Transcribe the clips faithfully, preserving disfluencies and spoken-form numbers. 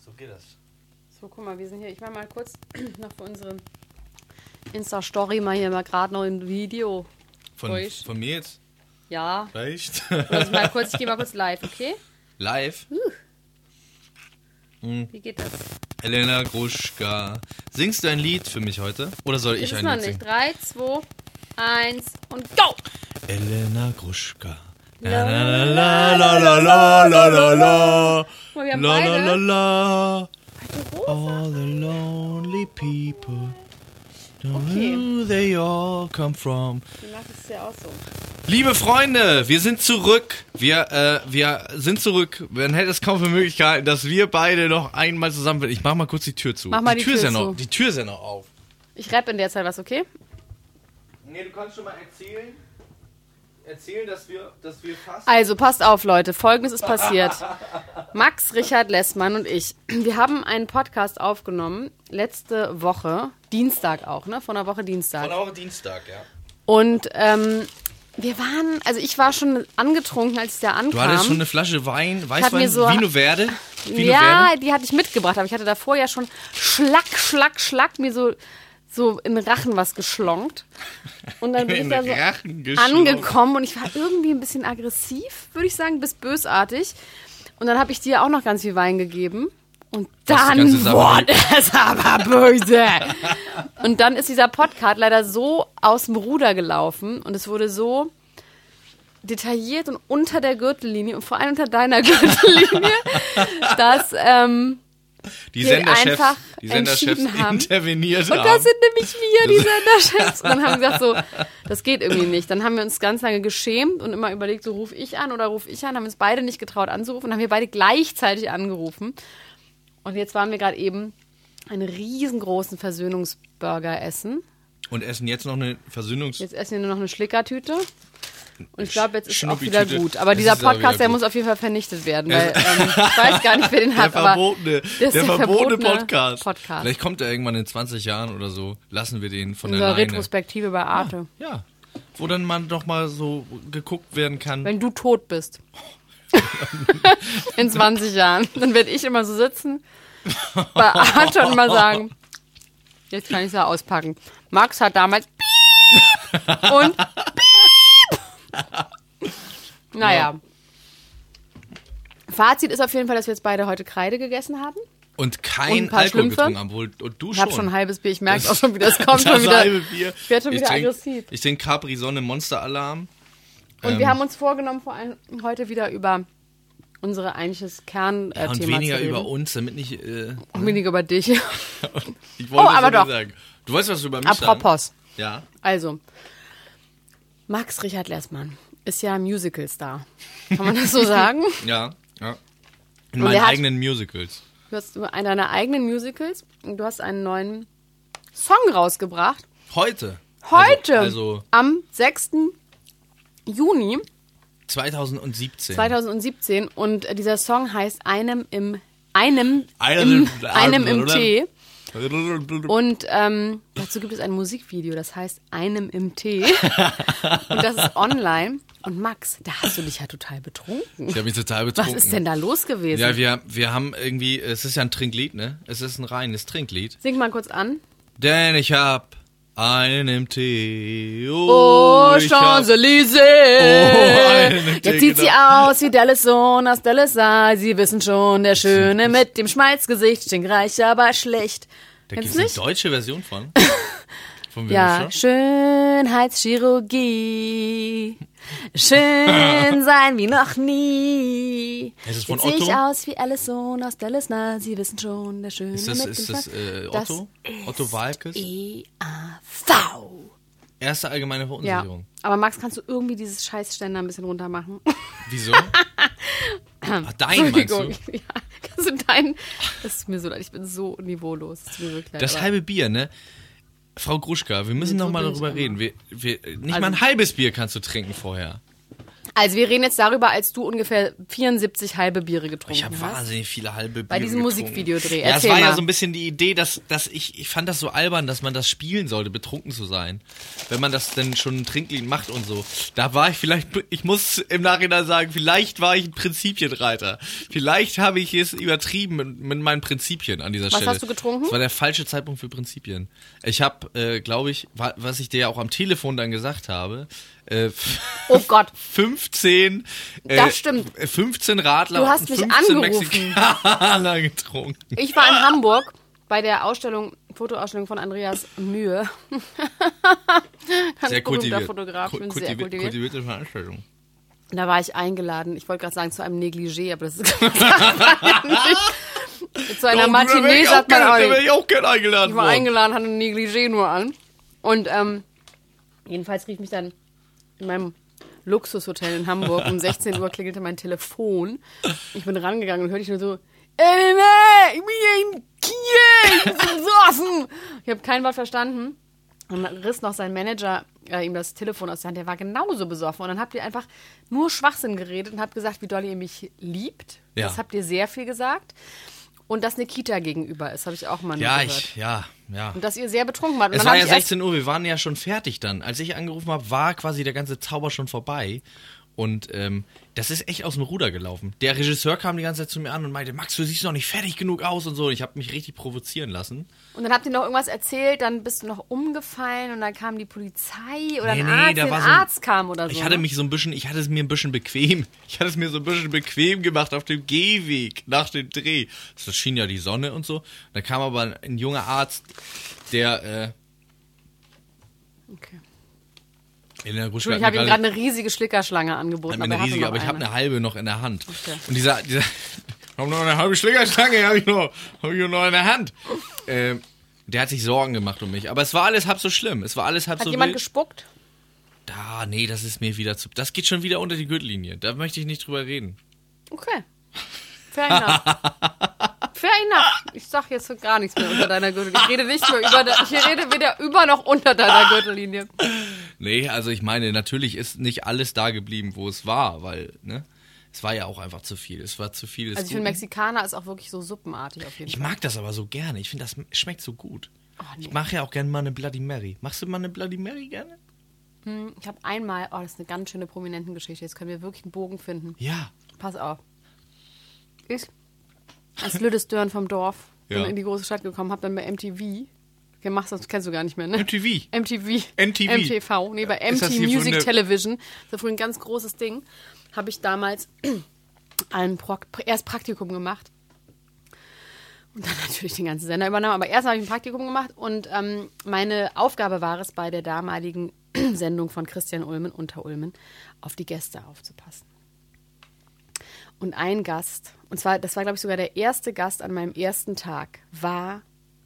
So geht das. So, guck mal, wir sind hier. Ich mach mal kurz noch für unsere Insta-Story mal hier mal gerade noch ein Video. Von, von mir jetzt? Ja. Vielleicht? Also mal kurz, ich gehe mal kurz live, okay? Live? Uh. Hm. Wie geht das? Elena Gruschka. Singst du ein Lied für mich heute? Oder soll ich Das ein ist noch Lied nicht. singen? drei, zwei, eins und go! Elena Gruschka. La la la la la la la la la. Guck mal, wir haben La la beide. la la. Rosa. All the lonely people. Okay. Where they all come from. Die macht es ja auch so. Liebe Freunde, wir sind zurück. Wir, äh, wir sind zurück. Man hätte es kaum für möglich gehalten, dass wir beide noch einmal zusammen sind. Ich mach mal kurz die Tür zu. Mach mal die Tür ist Tür ja zu. noch, die Tür ist ja noch auf. Ich rapp in der Zeit was, okay? Nee, du kannst schon mal erzählen, erzählen, dass wir, dass wir fast... Also, passt auf, Leute. Folgendes ist passiert. Max, Richard Lessmann und ich, wir haben einen Podcast aufgenommen, letzte Woche, Dienstag auch, ne? Von der Woche Dienstag. Von der Woche Dienstag, ja. Und, ähm, wir waren, also ich war schon angetrunken, als ich da ankam. Du hattest schon eine Flasche Wein, mir Weißwein, so- Vino Verde? Vino Ja, Verde? die hatte ich mitgebracht, aber ich hatte davor ja schon Schlag, Schlag, Schlag mir so, so in den Rachen was geschlonkt. Und dann bin In ich da den so Rachen geschlonkt. angekommen und ich war irgendwie ein bisschen aggressiv, würde ich sagen, bis bösartig. Und dann habe ich dir auch noch ganz viel Wein gegeben. Und Was, die dann ganze Sache- wurde es aber böse. Und dann ist dieser Podcast leider so aus dem Ruder gelaufen und es wurde so detailliert und unter der Gürtellinie und vor allem unter deiner Gürtellinie, dass ähm, Die wir Senderchefs, einfach die Senderchefs entschieden haben. interveniert und haben. das sind nämlich wir, die Senderchefs. Und dann haben wir gesagt, so, das geht irgendwie nicht. Dann haben wir uns ganz lange geschämt und immer überlegt, so rufe ich an oder rufe ich an, haben uns beide nicht getraut anzurufen und haben wir beide gleichzeitig angerufen. Und jetzt waren wir gerade eben einen riesengroßen Versöhnungsburger essen. Und essen jetzt noch eine Versöhnungs... Jetzt essen wir nur noch eine Schlickertüte. Und ich glaube, jetzt ist es auch Schnuppitüte. wieder gut. Aber Es dieser ist aber Podcast, wieder der gut. muss auf jeden Fall vernichtet werden. Weil ähm, ich weiß gar nicht, wer den Der hat. Aber verbotene, das ist der der verbotene verbotene Podcast. Podcast. Vielleicht kommt er irgendwann in zwanzig Jahren oder so. Lassen wir den von der unsere Leine. Retrospektive bei Arte. Ja. Wo dann man doch mal so geguckt werden kann. Wenn du tot bist. In zwanzig Jahren. Dann werde ich immer so sitzen bei Arte und mal sagen, jetzt kann ich es ja auspacken. Max hat damals und naja. Fazit ist auf jeden Fall, dass wir jetzt beide heute Kreide gegessen haben. Und Und kein ein paar Alkohol Schlümpfe. getrunken haben. Obwohl, und du Ich schon. habe schon ein halbes Bier. Ich merke auch schon wieder, es kommt Das schon wieder. halbe Bier. Ich werde schon wieder trink, aggressiv. Ich trinke Capri Sonne Monster Alarm. Und Ähm, wir haben uns vorgenommen, vor allem heute wieder über unsere eigentliches Kernthema ja, und zu weniger reden. über uns, damit nicht... Äh, Und weniger über dich. ich wollte Oh, das aber nicht doch. sagen. Du weißt, was du über mich Apropos. sagen? Ja. Also, Max Richard Lessmann ist ja Musical-Star. Kann man das so sagen? Ja, ja. In Und meinen er hat- eigenen Musicals. Du hast eine deiner eigenen Musicals und du hast einen neuen Song rausgebracht. Heute. Heute, Also, also am sechsten Juni zweitausendsiebzehn. zweitausendsiebzehn. Und äh, dieser Song heißt Einem im, einem, Einem- im, einem im oder? Tee. Und ähm, dazu gibt es ein Musikvideo, das heißt Einem im Tee. Und das ist online. Und Max, da hast du dich ja total betrunken. Ich habe mich total Was betrunken. ist denn da los gewesen? Ja, wir, wir haben irgendwie, es ist ja ein Trinklied, ne? Es ist ein reines Trinklied. Sing mal kurz an. Denn ich hab einen im Tee. Oh, ich hab- Champs-Élysées. Oh, einen im Tee, Jetzt sieht sie genau. aus wie Dallas Sohn aus Dallas. Sie wissen schon, der Schöne mit dem Schmalzgesicht, stinkreich, aber schlecht. Da Kennst gibt's du eine nicht? deutsche Version von. Von wem Ja, ist das? Schönheitschirurgie. Schön sein wie noch nie. Ist es von Jetzt sehe ich Otto? aus wie Alice Sohn aus Dallas. Na, Sie wissen schon, der Schöne Ist das, mit ist dem das Schmalz- äh, Das Otto? ist Otto Walkes? E A V. Erste allgemeine Ja, Verunsicherung. aber Max, kannst du irgendwie dieses Scheißständer ein bisschen runter machen? Wieso? Ach, dein meinst du? Ja, kannst du deinen... Das ist mir so leid, ich bin so niveaulos. Das ist mir wirklich leid. Das aber- halbe Bier, ne? Frau Gruschka, wir müssen Nee, noch so mal bin ich darüber immer. reden. Wir, wir, nicht Also- mal ein halbes Bier kannst du trinken vorher. Also wir reden jetzt darüber, als du ungefähr vierundsiebzig halbe Biere getrunken Ich habe hast. wahnsinnig viele halbe Biere Bei diesem getrunken. Musikvideodreh. Ja, es Erzähl war mal. ja so ein bisschen die Idee, dass, dass ich, ich fand das so albern, dass man das spielen sollte, betrunken zu sein. Wenn man das denn schon ein Trinklied macht und so. Da war ich vielleicht, ich muss im Nachhinein sagen, vielleicht war ich ein Prinzipienreiter. Vielleicht habe ich es übertrieben mit, mit meinen Prinzipien an dieser Was Stelle. hast du getrunken? Das war der falsche Zeitpunkt für Prinzipien. Ich habe, äh, glaube ich, wa- was ich dir ja auch am Telefon dann gesagt habe, äh, Oh Gott. fünfzehn äh, Das stimmt. fünfzehn Radler Du hast und mich fünfzehn angerufen. Mexikaner getrunken. Ich war in Hamburg bei der Ausstellung, Fotoausstellung von Andreas Mühe. Ganz Sehr berühmter kultiviert. Fotograf, ich bin sehr Kultiviert- kultiviert. Kultivierte Veranstaltung. Da war ich eingeladen. Ich wollte gerade sagen, zu einem Negligé, aber das ist sagt man ja nicht. Zu einer Doch, da wär Matinee ich sagt auch man gern- auch Da wäre nicht. ich auch gern eingeladen Ich war worden. eingeladen, hatte ein Negligé nur an. Und ähm, jedenfalls rief mich dann in meinem Luxushotel in Hamburg um sechzehn Uhr klingelte mein Telefon. Ich bin rangegangen und hörte ich nur so, ey, nee, ich bin hier in Kiel, ich bin besoffen. Ich habe kein Wort verstanden. Und dann riss noch sein Manager äh, ihm das Telefon aus der Hand, der war genauso besoffen. Und dann habt ihr einfach nur Schwachsinn geredet und habt gesagt, wie doll ihr mich liebt. Ja. Das habt ihr sehr viel gesagt. Und dass eine Kita gegenüber ist, habe ich auch mal Ja, gehört. ich, ja, ja. Und dass ihr sehr betrunken wart. Und Es dann war hab ja ich erst- sechzehn Uhr, wir waren ja schon fertig dann. Als ich angerufen habe, war quasi der ganze Zauber schon vorbei. Und ähm, das ist echt aus dem Ruder gelaufen. Der Regisseur kam die ganze Zeit zu mir an und meinte, Max, du siehst noch nicht fertig genug aus und so. Und ich habe mich richtig provozieren lassen. Und dann habt ihr noch irgendwas erzählt, dann bist du noch umgefallen und dann kam die Polizei oder Nee, ein nee, Arzt, da ein war so ein- Arzt kam oder so. Ich hatte ne? mich so ein bisschen, ich hatte es mir ein bisschen bequem. Ich hatte es mir so ein bisschen bequem gemacht auf dem Gehweg nach dem Dreh. Es schien ja die Sonne und so. Da kam aber ein, ein junger Arzt, der äh, Okay. in der Entschuldigung, ich habe ihm gerade eine riesige Schlickerschlange angeboten. Hat mir aber er eine hatte riesige, noch aber ich habe eine. eine halbe noch in der Hand. Okay. Und dieser, dieser, ich habe noch eine halbe Schlägerstange, habe ich noch, habe ich noch in der Hand. Ähm, der hat sich Sorgen gemacht um mich, aber es war alles halb so schlimm. Es war alles halb Hat so jemand wild. gespuckt? Da, nee, das ist mir wieder zu, das geht schon wieder unter die Gürtellinie. Da möchte ich nicht drüber reden. Okay. Fair enough. Fair enough. Ich sag jetzt gar nichts mehr unter deiner Gürtellinie. Ich rede nicht mehr über, de- ich rede weder über noch unter deiner Gürtellinie. Nee, also ich meine, natürlich ist nicht alles da geblieben, wo es war, weil, ne, es war ja auch einfach zu viel. Es war zu viel. des Also ich finde, Guten. Mexikaner ist auch wirklich so suppenartig auf jeden Ich Fall. mag das aber so gerne. Ich finde, das schmeckt so gut. Oh, nee. Ich mache ja auch gerne mal eine Bloody Mary. Machst du mal eine Bloody Mary gerne? Ich habe einmal, oh, das ist eine ganz schöne Prominentengeschichte. Jetzt können wir wirklich einen Bogen finden. Ja. Pass auf. Ich als Lüdes Dörn vom Dorf bin Ja. in die große Stadt gekommen, habe dann bei M T V gemacht, das kennst du gar nicht mehr, ne? M T V. M T V. M T V. M T V. Nee, bei M Ist das T hier Music von der- Television. Das war früher ein ganz großes Ding. Habe ich damals ein Pro erst Praktikum gemacht. Und dann natürlich den ganzen Sender übernommen. Aber erst habe ich ein Praktikum gemacht und ähm, meine Aufgabe war es, bei der damaligen Sendung von Christian Ulmen, unter Ulmen, auf die Gäste aufzupassen. Und ein Gast, und zwar, das war, glaube ich, sogar der erste Gast an meinem ersten Tag, war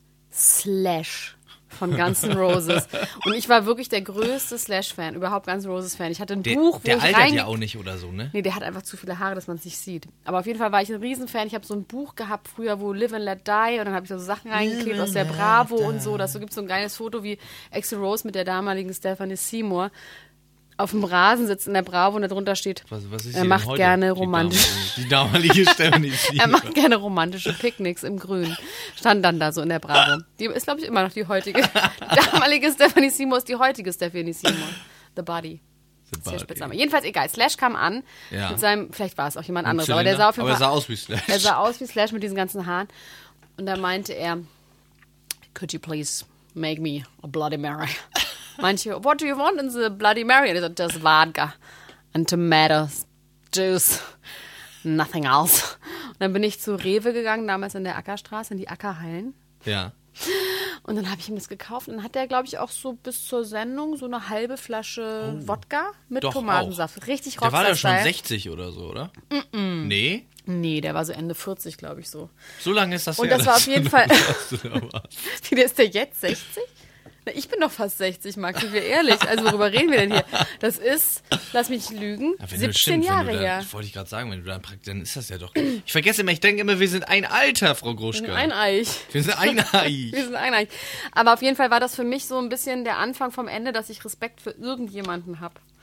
Slash von Guns N' Roses. Und ich war wirklich der größte Slash-Fan, überhaupt Guns N' Roses-Fan. Ich hatte ein Der, Buch, wo der ich altert rein... ja auch nicht oder so, ne? Nee, der hat einfach zu viele Haare, dass man es nicht sieht. Aber auf jeden Fall war ich ein Riesenfan. Ich habe so ein Buch gehabt früher, wo Live and Let Die, und dann habe ich da so Sachen reingeklebt aus der Bravo und so. Das so gibt so ein geiles Foto, wie Axl Rose mit der damaligen Stephanie Seymour auf dem Rasen sitzt in der Bravo und da drunter steht, Was, was ist er hier macht denn heute? gerne Die romantisch. damalige- Die damalige Stephanie Er Seymour. macht gerne romantische Picknicks im Grün. Stand dann da so in der Bravo. Die ist, glaube ich, immer noch die heutige. Die damalige Stephanie Seymour ist die heutige Stephanie Seymour. The Body. The Sehr Body. Spitzname. Jedenfalls egal. Slash kam an Ja. mit seinem, vielleicht war es auch jemand Ein anderes, aber der sah auf jeden aber Fall er sah aus wie Slash. er sah aus wie Slash mit diesen ganzen Haaren. Und da meinte er, could you please make me a Bloody Mary? Manche, what do you want in the Bloody Mary? Und er sagt, just vodka and tomatoes, juice, nothing else. Und dann bin ich zu Rewe gegangen, damals in der Ackerstraße, in die Ackerhallen. Ja. Und dann habe ich ihm das gekauft. Und dann hat er, glaube ich, auch so bis zur Sendung so eine halbe Flasche Wodka mit Doch Tomatensaft. Richtig Der war ja schon Rockstar-Style. sechzig oder so, oder? Mm-mm. Nee? Nee, der war so Ende vierzig, glaube ich, so. So lange ist das Und her, das war dass auf jeden du Fall- dass du da warst. Wie, der ist der jetzt sechzig? Na, ich bin doch fast sechzig, Max, sind wir ehrlich. Also worüber reden wir denn hier? Das ist, lass mich lügen, Ja, wenn du- siebzehn stimmt, Jahre wenn du da, her. Das wollte ich gerade sagen, wenn du da praktisch, dann ist das ja doch. Ich vergesse immer, ich denke immer, wir sind ein Alter, Frau Wir Gruschka. sind ein Eich. Wir sind ein Eich. Wir sind ein Eich. Aber auf jeden Fall war das für mich so ein bisschen der Anfang vom Ende, dass ich Respekt für irgendjemanden habe.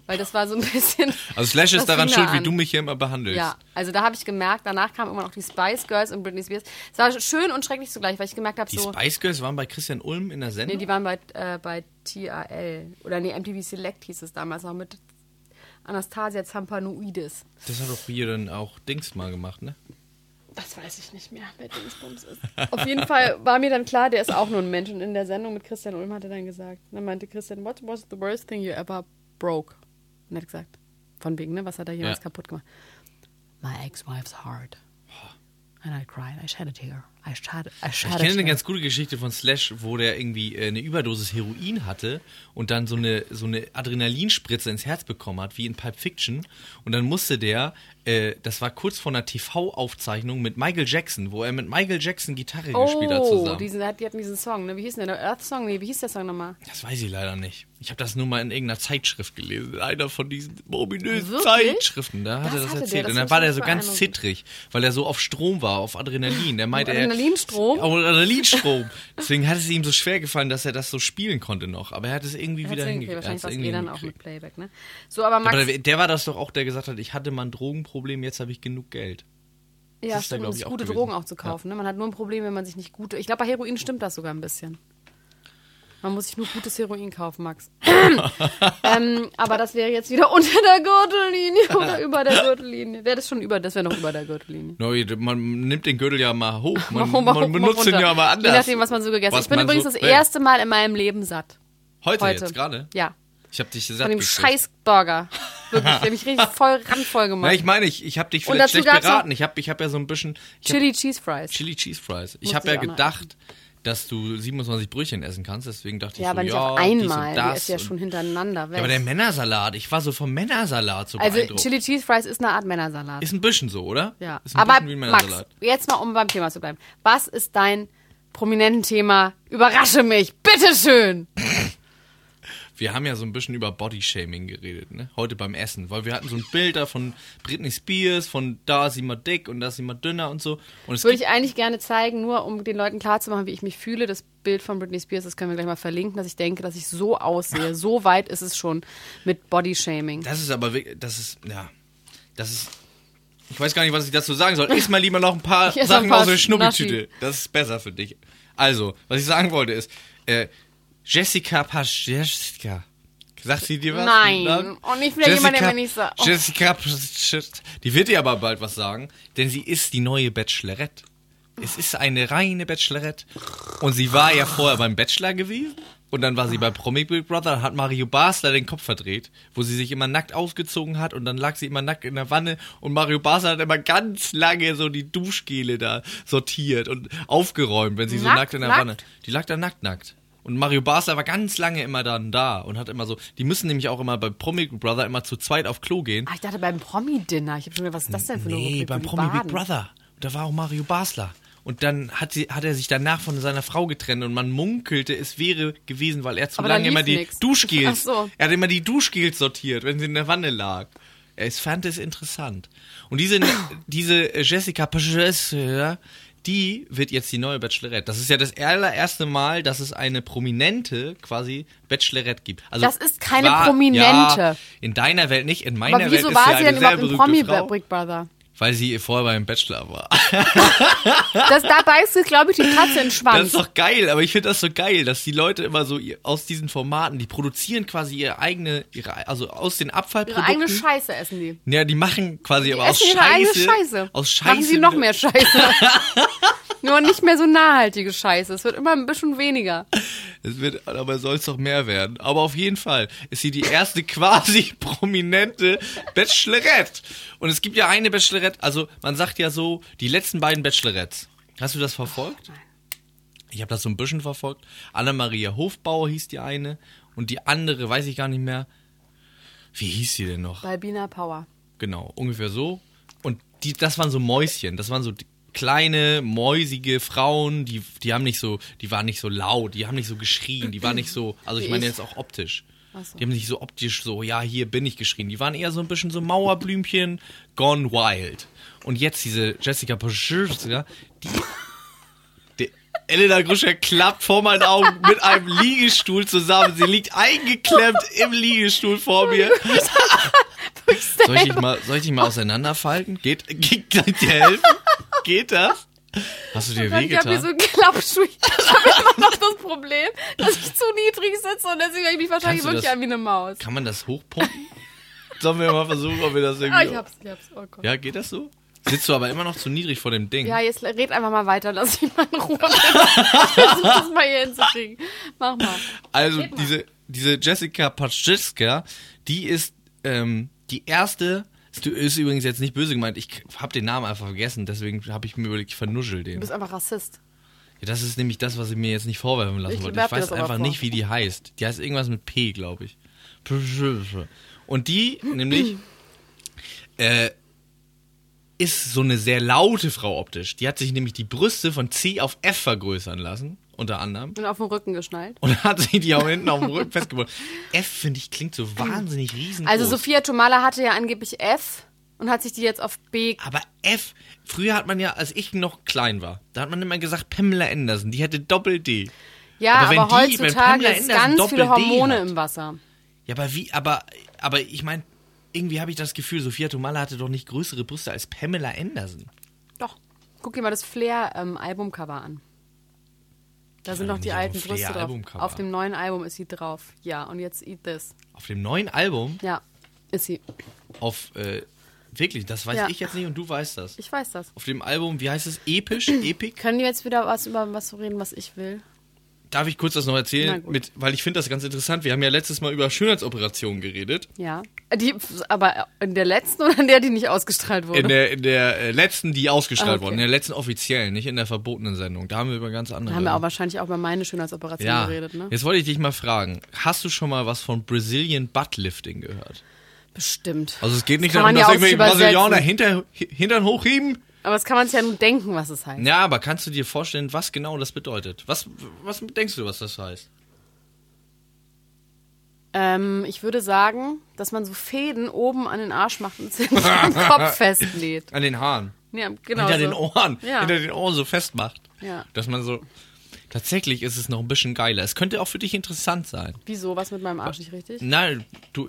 Weil das war so ein bisschen... Also Slash ist das daran fing da schuld, wie an. du mich hier immer behandelst. Ja, also da habe ich gemerkt, danach kamen immer noch die Spice Girls und Britney Spears. Es war schön und schrecklich zugleich, weil ich gemerkt habe, Die so... Spice Girls waren bei Christian Ulm in der Sendung? Nee, die waren bei, äh, bei T A L. Oder nee, M T V Select hieß es damals auch mit Anastasia Zampanoidis. Das hat doch hier dann auch Dings mal gemacht, ne? Das weiß ich nicht mehr, wer Dingsbums ist. Auf jeden Fall war mir dann klar, der ist auch nur ein Mensch. Und in der Sendung mit Christian Ulm hat er dann gesagt, dann meinte Christian, what was the worst thing you ever broke? Und er hat gesagt, von wegen, ne, was hat er jemals Ja. kaputt gemacht? My ex-wife's heart. And I cried, I shed a tear. I shed, I shed Ich a kenne eine tear. ganz gute Geschichte von Slash, wo der irgendwie äh, eine Überdosis Heroin hatte und dann so eine, so eine Adrenalinspritze ins Herz bekommen hat, wie in Pulp Fiction. Und dann musste der, äh, das war kurz vor einer T V-Aufzeichnung mit Michael Jackson, wo er mit Michael Jackson Gitarre gespielt hat Oh, zusammen. diesen, die hatten diesen Song, ne? Wie hieß denn der? Der Earth Song? Nee, wie hieß der Song nochmal? Das weiß ich leider nicht. Ich habe das nur mal in irgendeiner Zeitschrift gelesen. In einer von diesen ominösen Wirklich? Zeitschriften. Da hat Das er das hatte der, erzählt. das Und dann ist war schon der so ganz beeindruckend. zittrig, weil er so auf Strom war, auf Adrenalin. Der meinte, er, Adrenalinstrom? Auf Adrenalinstrom. Deswegen hat es ihm so schwer gefallen, dass er das so spielen konnte noch. Aber er hat es irgendwie wieder Okay, hingekriegt. wahrscheinlich war es irgendwie eh dann auch hingekriegt. mit Playback, ne? So, aber Max... Aber der, der war das doch auch, der gesagt hat, ich hatte mal ein Drogenproblem, jetzt habe ich genug Geld. Ja, ist da, stimmt, glaub es ich, ist auch gute gewesen. Drogen auch zu kaufen. Ne? Man hat nur ein Problem, wenn man sich nicht gute... Ich glaube, bei Heroin stimmt das sogar ein bisschen. Man muss sich nur gutes Heroin kaufen, Max. ähm, aber das wäre jetzt wieder unter der Gürtellinie oder über der Gürtellinie. Wäre das schon über... Das wäre noch über der Gürtellinie. No, man nimmt den Gürtel ja mal hoch. Man, Mal hoch, mal man hoch, benutzt mal ihn runter. ja mal anders. Je nachdem, was man so gegessen hat. Was Ich bin man übrigens so das will. erste Mal in meinem Leben satt. Heute, Heute. jetzt gerade? Ja. Ich habe dich Von satt dem gekriegt. scheiß Burger. Wirklich, der hat mich richtig voll randvoll gemacht. Na, ich meine, ich, ich habe dich Und vielleicht dazu schlecht gab's beraten. noch Ich habe ich hab ja so ein bisschen... Ich hab Chili Cheese Fries. Chili Cheese Fries. Ich Musste habe ja ich auch noch gedacht, dass du siebenundzwanzig Brötchen essen kannst. Deswegen dachte ich Ja, so, aber nicht ja, auf dies einmal. und Die das. ist ja und- schon hintereinander weg. Ja, aber der Männersalat, ich war so vom Männersalat so also beeindruckt. Chili Cheese Fries ist eine Art Männersalat. Ist ein bisschen so, oder? Ja, Ist ein aber bisschen wie ein Max, Männersalat. jetzt mal, um beim Thema zu bleiben. Was ist dein prominenten Thema? Überrasche mich, bitteschön. Wir haben ja so ein bisschen über Bodyshaming geredet, ne? Heute beim Essen, weil wir hatten so ein Bild da von Britney Spears, von da ist sie mal dick und da ist sie mal dünner und so. Und es Würde gibt, ich eigentlich gerne zeigen, nur um den Leuten klarzumachen, wie ich mich fühle. Das Bild von Britney Spears, das können wir gleich mal verlinken, dass ich denke, dass ich so aussehe. So weit ist es schon mit Bodyshaming. das ist aber wirklich, das ist, ja, das ist, ich weiß gar nicht, was ich dazu sagen soll. Iss mal lieber noch ein paar Ich ess Sachen ein paar aus der Schnuschi. Schnubbeltüte. Das ist besser für dich. Also, was ich sagen wollte ist, äh, Jessica Paschewska. Sagt sie dir was? Nein. Nein? Und nicht wieder jemand, der mir nicht sagt. Oh. Jessica Pasch- die wird dir aber bald was sagen, denn sie ist die neue Bachelorette. Es ist eine reine Bachelorette. Und sie war ja vorher beim Bachelor gewesen. Und dann war sie bei Promi Big Brother, hat Mario Basler den Kopf verdreht, wo sie sich immer nackt ausgezogen hat und dann lag sie immer nackt in der Wanne und Mario Basler hat immer ganz lange so die Duschgele da sortiert und aufgeräumt, wenn sie so Nackt, nackt in der nackt? Wanne. Die lag da nackt, nackt. Und Mario Basler war ganz lange immer dann da und hat immer so, die müssen nämlich auch immer bei Promi Big Brother immer zu zweit auf Klo gehen. Ah, ich dachte beim Promi-Dinner. Ich habe schon gedacht, was ist das denn für eine Nee, Rubrik, beim wo die Promi Big baden? Brother. Und da war auch Mario Basler. Und dann hat, sie, hat er sich danach von seiner Frau getrennt und man munkelte, es wäre gewesen, weil er zu Aber da lange lief immer die nix. Duschgels, Ach so. er hat immer die Duschgels sortiert, wenn sie in der Wanne lag. Er fand es interessant. Und diese, diese Jessica Paschewska, die wird jetzt die neue Bachelorette. Das ist ja das allererste Mal, dass es eine prominente quasi Bachelorette gibt. Also Das ist keine war- Prominente. Ja, in deiner Welt nicht, in meiner Aber Welt wieso ist war sie sie eine denn sehr überhaupt im berühmte Promi Frau, Big Brother? weil sie vorher beim Bachelor war. Das, da beißt sich, glaube ich, die Katze in den Das Schwanz. ist doch geil, aber ich finde das so geil, dass die Leute immer so ihr- aus diesen Formaten, die produzieren quasi ihre eigene, ihre, also aus den Ihre Abfallprodukten. eigene Scheiße essen die. Ja, die machen quasi Die aber aus essen ihre Scheiße. eigene Scheiße. Aus Scheiße. Machen sie noch mehr Scheiße. Nur nicht mehr so nachhaltige Scheiße. Es wird immer ein bisschen weniger. Es wird, aber soll es doch mehr werden. Aber auf jeden Fall ist sie die erste quasi prominente Bachelorette. Und es gibt ja eine Bachelorette, also man sagt ja so, die letzten beiden Bachelorettes. Hast du das verfolgt? Ich habe das so ein bisschen verfolgt. Anna-Maria Hofbauer hieß die eine und die andere, weiß ich gar nicht mehr. Wie hieß die denn noch? Balbina Power. Genau, ungefähr so. Und die, das waren so Mäuschen, das waren so die kleine, mäusige Frauen, die, die haben nicht so, die waren nicht so laut, die haben nicht so geschrien, die waren nicht so, also ich Wie meine ich. jetzt auch optisch. Ach so. Die haben nicht so optisch so, ja, hier bin ich geschrien. Die waren eher so ein bisschen so Mauerblümchen, gone wild. Und jetzt diese Jessica Paschewska, die, die Elena Gruschka klappt vor meinen Augen mit einem Liegestuhl zusammen. Sie liegt eingeklemmt im Liegestuhl vor mir. Soll ich dich mal, soll ich dich mal auseinanderfalten? Geht, geht, kann ich dir helfen? Geht das? Hast du dir Ich habe hier wehgetan? so einen Klappstuhl. Ich habe immer noch das Problem, dass ich zu niedrig sitze und deswegen höre ich mich wahrscheinlich Kannst du wirklich das- an wie eine Maus. Kann man das hochpumpen? Sollen wir mal versuchen, ob wir das irgendwie... Ah, ich hab's, ich hab's. Oh Gott. Ja, geht das so? Sitzt du aber immer noch zu niedrig vor dem Ding? Ja, jetzt red einfach mal weiter, lass mich mal in Ruhe. Ich versuche das mal hier hinzukriegen. Mach mal. Also Red mal. diese, diese Jessica Paczynska, die ist ähm, die erste, ist, ist übrigens jetzt nicht böse gemeint, ich habe den Namen einfach vergessen, deswegen habe ich mir überlegt, ich vernuschel den. Du bist einfach Rassist. Ja, das ist nämlich das, was ich mir jetzt nicht vorwerfen lassen Ich wollte. werf Ich dir weiß das aber einfach vor. nicht, wie die heißt. Die heißt irgendwas mit P, glaube ich. Und die nämlich äh, ist so eine sehr laute Frau optisch. Die hat sich nämlich die Brüste von C auf F vergrößern lassen, unter anderem. Und auf den Rücken geschnallt. Und hat sich die auch hinten auf dem Rücken festgebunden. F, finde ich, klingt so wahnsinnig riesengroß. Also Sophia Tomala hatte ja angeblich F und hat sich die jetzt auf B... Aber F, früher hat man ja, als ich noch klein war, da hat man immer gesagt, Pamela Anderson, die hätte Doppel-D. Ja, aber wenn aber, die- wenn heutzutage Pamela ist Anderson ganz viele Doppel-D Hormone hat. im Wasser. Ja, aber wie, aber, aber ich meine, irgendwie habe ich das Gefühl, Sophia Tomala hatte doch nicht größere Brüste als Pamela Anderson. Doch. Guck dir mal das Flair-Albumcover an. Da sind war noch die nicht auf alten dem Brüste drauf. Flair-Albumcover. Auf dem neuen Album ist sie drauf. Ja, und jetzt eat this. Auf dem neuen Album, Ja, ist sie. auf, äh, wirklich, das weiß Ja. ich jetzt nicht und du weißt das. Ich weiß das. Auf dem Album, wie heißt es? Episch? Epic? Können wir jetzt wieder was über was reden, was ich will? Darf ich kurz das noch Na erzählen? gut. Mit, weil ich finde das ganz interessant. Wir haben ja letztes Mal über Schönheitsoperationen geredet. Ja. Die, aber in der letzten oder in der, die nicht ausgestrahlt wurde? In der, in der äh, letzten, die ausgestrahlt Ah, okay. worden. In der letzten offiziellen, nicht in der verbotenen Sendung. Da haben wir über ganz andere. da haben wir auch wahrscheinlich auch über meine Schönheitsoperation ja. geredet, ne? Jetzt wollte ich dich mal fragen. Hast du schon mal was von Brazilian Butt Lifting gehört? Bestimmt. Also es geht nicht Kann darum, man ja dass auch irgendwelche übersetzen. Brasilianer hinter, Hintern hochheben. Aber das kann man sich ja nun denken, was es heißt. Ja, aber kannst du dir vorstellen, was genau das bedeutet? Was, was denkst du, was das heißt? Ähm, ich würde sagen, dass man so Fäden oben an den Arsch macht und sich am Kopf festlegt. An den Haaren. Ja, genau. hinter so. den Ohren. Ja. Hinter den Ohren so festmacht. Ja. Dass man so... Tatsächlich ist es noch ein bisschen geiler. Es könnte auch für dich interessant sein. Wieso? Was mit meinem Arsch nicht richtig? Nein, du...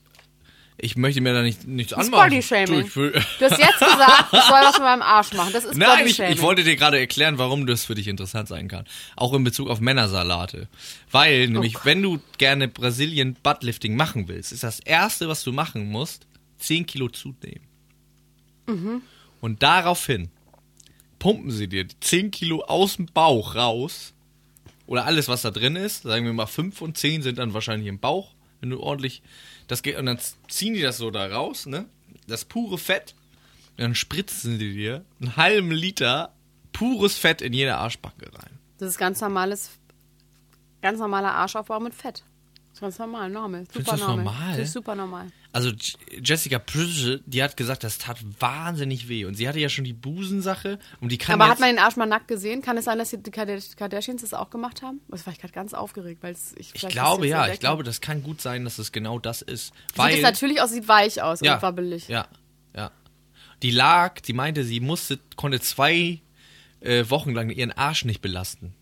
Ich möchte mir da nicht, nichts anmachen. Bodyshaming. Du, ich will, Du hast jetzt gesagt, ich soll was mit meinem Arsch machen. Das ist Nein, ich, Bodyshaming. ich wollte dir gerade erklären, warum das für dich interessant sein kann. Auch in Bezug auf Männersalate. Weil, nämlich, Gott. wenn du gerne Brazilian Buttlifting machen willst, ist das Erste, was du machen musst, zehn Kilo zunehmen. Mhm. Und daraufhin pumpen sie dir die zehn Kilo aus dem Bauch raus. Oder alles, was da drin ist. Sagen wir mal, fünf und zehn sind dann wahrscheinlich im Bauch. Wenn du ordentlich... Das geht, und dann ziehen die das so da raus, ne? Das pure Fett. Und dann spritzen die dir einen halben Liter pures Fett in jede Arschbacke rein. Das ist ganz normales, ganz normaler Arschaufbau mit Fett. Das ist ganz normal, normal. Findest Super du das normal. normal? Das ist super normal. Also J- Jessica Prügel, die hat gesagt, das tat wahnsinnig weh. Und sie hatte ja schon die Busensache. Und die kann Aber jetzt, hat man den Arsch mal nackt gesehen? Kann es sein, dass die Kardashians Kardashians das auch gemacht haben? Das war ich gerade ganz aufgeregt, weil es, ich, ich vielleicht glaube ist jetzt ja, entdeckt. ich glaube, das kann gut sein, dass es genau das ist. Sieht Weil, es natürlich aus, sieht weich aus ja, und wabbelig. ja, ja. Die lag, die meinte, sie musste, konnte zwei äh, Wochen lang ihren Arsch nicht belasten.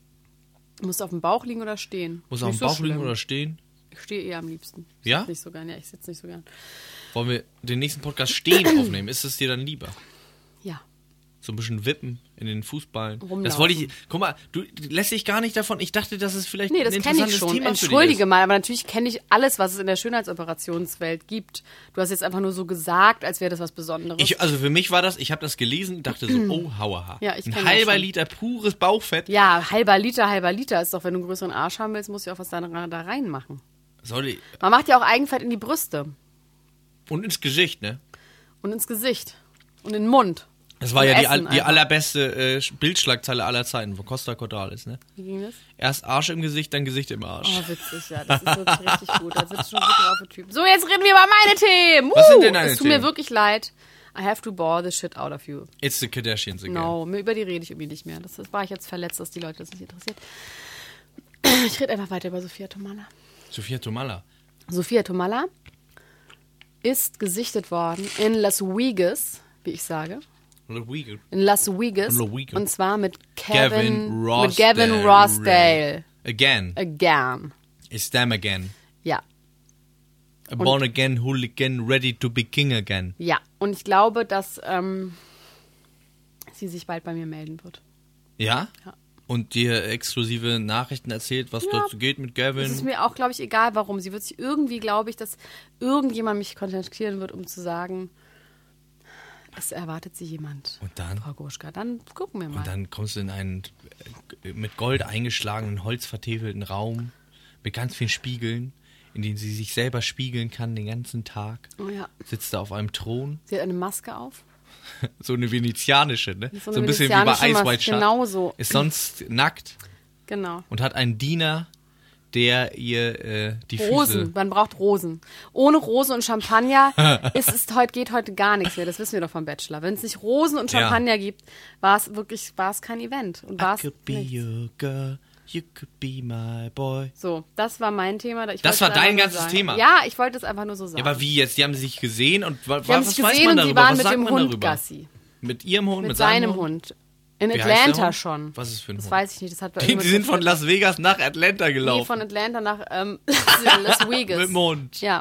Muss auf dem Bauch liegen oder stehen? Muss Nicht auf dem so Bauch liegen schlimm. oder stehen. Ich stehe eher am liebsten. Ich Ja? sitze nicht so gern. Ja, ich sitze nicht so gern. Wollen wir den nächsten Podcast stehen aufnehmen? Ist es dir dann lieber? Ja. So ein bisschen wippen in den Fußballen. Rumlaufen. Das wollte ich. Guck mal, du lässt dich gar nicht davon. Ich dachte, das ist vielleicht Nee, ein das kenne ich interessantes schon. Thema für dich Entschuldige ist. mal, aber natürlich kenne ich alles, was es in der Schönheitsoperationswelt gibt. Du hast jetzt einfach nur so gesagt, als wäre das was Besonderes. Ich, also für mich war das, ich habe das gelesen, dachte so, oh, hauaha. Ja, ich ein kenn das halber schon. Liter pures Bauchfett. ja, halber Liter, halber Liter ist doch, wenn du einen größeren Arsch haben willst, musst du auch was da, da reinmachen. Soll ich, Man macht ja auch Eigenfett in die Brüste und ins Gesicht, ne? und ins Gesicht und in den Mund. Das war Und ja die, Essen all- die einfach. allerbeste äh, Bildschlagzeile aller Zeiten von Costa Cordalis, ne? Wie ging das? Erst Arsch im Gesicht, dann Gesicht im Arsch. Oh, witzig, ja. Das ist wirklich richtig gut. Da sitzt schon gut drauf, der Typ. So, jetzt reden wir über meine Themen. Was sind denn Uh, deine Es tut mir Themen? wirklich leid. I have to bore the shit out of you. It's the Kardashians again. No, mir über die rede ich irgendwie nicht mehr. Das, das war ich jetzt verletzt, dass die Leute das nicht interessiert. Ich rede einfach weiter über Sophia Tomala. Sophia Tomala. Sophia Tomala ist gesichtet worden in Las Vegas, wie ich sage. Rodriguez. in Las Vegas. Rodriguez. Und zwar mit Kevin, Gavin mit Rossdale. Gavin Rossdale. Again. Again. It's them again. Ja. A born again hooligan, ready to be king again. Ja. Und ich glaube, dass ähm, sie sich bald bei mir melden wird. Ja? Ja. Und dir exklusive Nachrichten erzählt, was Ja. dort so geht mit Gavin. Es ist mir auch, glaube ich, egal, warum. Sie wird sich irgendwie, glaube ich, dass irgendjemand mich kontaktieren wird, um zu sagen, es erwartet sie jemand. Und dann? Frau Gruschka, dann gucken wir mal. Und dann kommst du in einen äh, mit Gold eingeschlagenen, holzvertäfelten Raum mit ganz vielen Spiegeln, in denen sie sich selber spiegeln kann den ganzen Tag. Oh ja. Sitzt da auf einem Thron. Sie hat eine Maske auf. So eine venezianische, ne? So So, eine ein bisschen wie bei venezianische Ice Maske, White Shut. genau so. Ist sonst nackt Genau. und hat einen Diener, der ihr äh, die Rosen, Füße... man braucht Rosen. Ohne Rosen und Champagner ist es heute, geht heute gar nichts mehr. Das wissen wir doch vom Bachelor. Wenn es nicht Rosen und Ja. Champagner gibt, war es wirklich, war es kein Event. Und war I es could be nichts. your girl, you could be my boy. So, das war mein Thema. Ich Das wollte war es dein einfach nur ganzes sagen. Thema? Ja, ich wollte es einfach nur so sagen. Ja, aber wie jetzt? Die haben sich gesehen und wa, Sie haben was sich weiß gesehen man und darüber? sie waren was mit sagt dem man Hund darüber? Gassi. Mit ihrem Hund, Mit, mit, seinem Hund? Hund. In Wie heißt der Atlanta Hund? schon. Was ist für ein Das Hund? weiß ich nicht. Das hat Die, die sind von Las Vegas nach Atlanta gelaufen. Nee, von Atlanta nach ähm, Las Vegas. Mit dem Hund. Ja.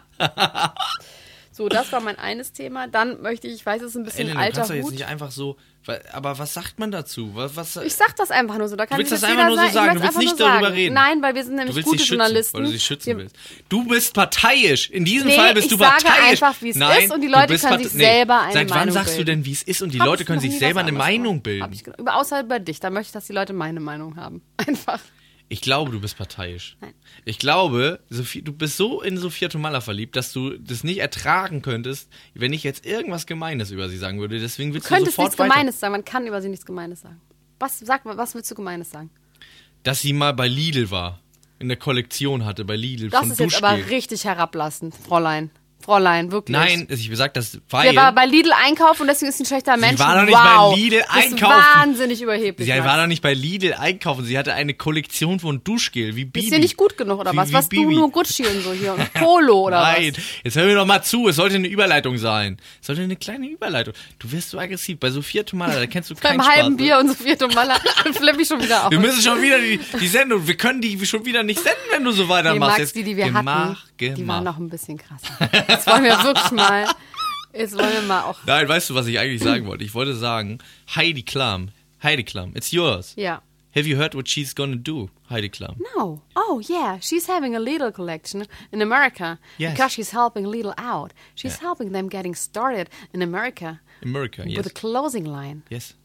So, das war mein eines Thema. Dann möchte ich, ich weiß, es ist ein bisschen Ellen, ein du kannst alter doch jetzt Hut. nicht einfach so... wa- Aber was sagt man dazu? Was, was, Ich sag das einfach nur so. Da kann willst sich das jetzt einfach jeder nur so sagen. sagen, Ich du möchte willst einfach nicht nur darüber sagen. reden. Nein, weil wir sind du nämlich willst gute dich schützen, Journalisten. weil du dich schützen Wir- willst. Du bist parteiisch. In diesem Nee, Fall bist ich du sage parteiisch. einfach, wie es Nein, ist und die du Leute bist können part- sich selber eine Seit wann Meinung sagst du bilden. denn, wie es ist und die Hab Leute ich können noch sich nie selber was eine anderes Meinung gemacht. Hab bilden? ich, ge- über- außer über dich. Da möchte ich, dass die Leute meine Meinung haben. Einfach. Ich glaube, du bist parteiisch. Nein. Ich glaube, Sophie, du bist so in Sophia Tomalla verliebt, dass du das nicht ertragen könntest, wenn ich jetzt irgendwas Gemeines über sie sagen würde. Deswegen willst Du du könntest sofort nichts weiter. Gemeines sagen. Man kann über sie nichts Gemeines sagen. Was, sag mal, was willst du Gemeines sagen? Dass sie mal bei Lidl war. In der Kollektion hatte bei Lidl Das von ist jetzt aber Duschgel. richtig herablassend, Fräulein. Fräulein, wirklich. Nein, ich gesagt, das weil Der war bei Lidl einkaufen und deswegen ist sie ein schlechter Mensch. war doch nicht wow. bei Lidl Das ist einkaufen. wahnsinnig überheblich. sie Max. war doch nicht bei Lidl einkaufen. Sie hatte eine Kollektion von Duschgel wie Bibi. Ist dir nicht gut genug oder Wie- was? wie Was du Bibi. nur Gucci und so hier und Polo oder Nein, was? jetzt hör mir doch mal zu. Es sollte eine Überleitung sein. Es sollte eine kleine Überleitung. Du wirst so aggressiv. Bei Sophia Tomalla, da kennst du keinen Beim Spaß. halben Bier und so vierte Maler flippe ich schon wieder auf. Wir müssen schon wieder die, die Sendung, wir können die schon wieder nicht senden, wenn du so Die weitermachst. Max, die, die wir Gemach, hatten, die Gemach. waren noch ein bisschen krasser. Jetzt wollen wir wirklich mal, jetzt wollen wir mal auch, Nein, weißt du, was ich eigentlich sagen wollte? Ich wollte sagen, Heidi Klum, Heidi Klum, it's yours. ja. Have you heard what she's gonna do, Heidi Klum? No. Oh, yeah. She's having a Lidl collection in America Yes. because she's helping Lidl out. She's Yeah. helping them getting started in America America, with yes. a closing line. Yes.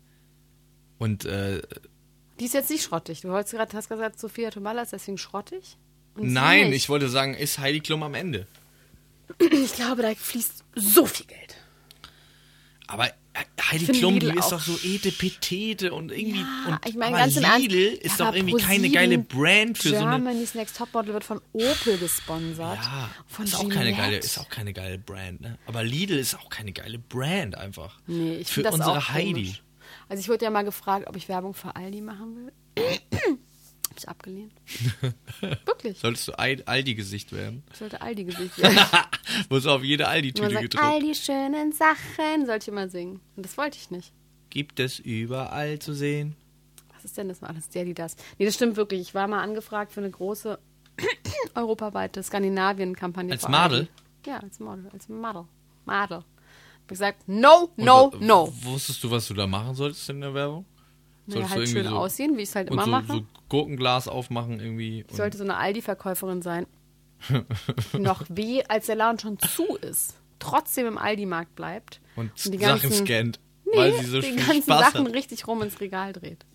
Und, äh, Die ist jetzt nicht schrottig. Du hast gerade hast gesagt, Sophia Tomalla ist deswegen schrottig? Und sie nein, nicht. ich wollte sagen, ist Heidi Klum am Ende. Ich glaube, da fließt so viel Geld. Aber äh, Heidi finde Klum, die Lidl ist auch doch so etepetete und irgendwie. Ja, und, ich meine, aber ganz im Ernst, Lidl ist aber doch irgendwie keine ProSieben, geile Brand für so eine. Germany's Next Topmodel wird von Opel gesponsert. Ja, von ist auch, keine Gillette. geile, ist auch keine geile Brand, ne? Aber Lidl ist auch keine geile Brand einfach. Nee, ich für finde das unsere auch Heidi. komisch. Also ich wurde ja mal gefragt, ob ich Werbung für Aldi machen will. Hab ich abgelehnt. Wirklich. Solltest du Al- Aldi-Gesicht werden? Ich sollte Aldi-Gesicht werden. Muss auf jede Man Aldi-Tüte sagt, gedruckt. all die schönen Sachen, sollte ich immer singen. Und das wollte ich nicht. Gibt es überall zu sehen? Was ist denn das mal alles? Der, die das. Nee, das stimmt wirklich. Ich war mal angefragt für eine große europaweite Skandinavien-Kampagne. Als für Model? Aldi. Ja, als Model. Als Model. Model. Hab ich gesagt, no, no, Und, no. Wusstest du, was du da machen solltest in der Werbung? Naja, Solltest halt du schön irgendwie so, aussehen, wie ich es halt und immer so, mache. so Gurkenglas aufmachen irgendwie. Ich sollte so eine Aldi-Verkäuferin sein. Noch wie, als der Laden schon zu ist. Trotzdem im Aldi-Markt bleibt. Und, und die Sachen ganzen- scannt. Nee, weil sie so die viel ganzen Spaß Sachen hat. richtig rum ins Regal dreht.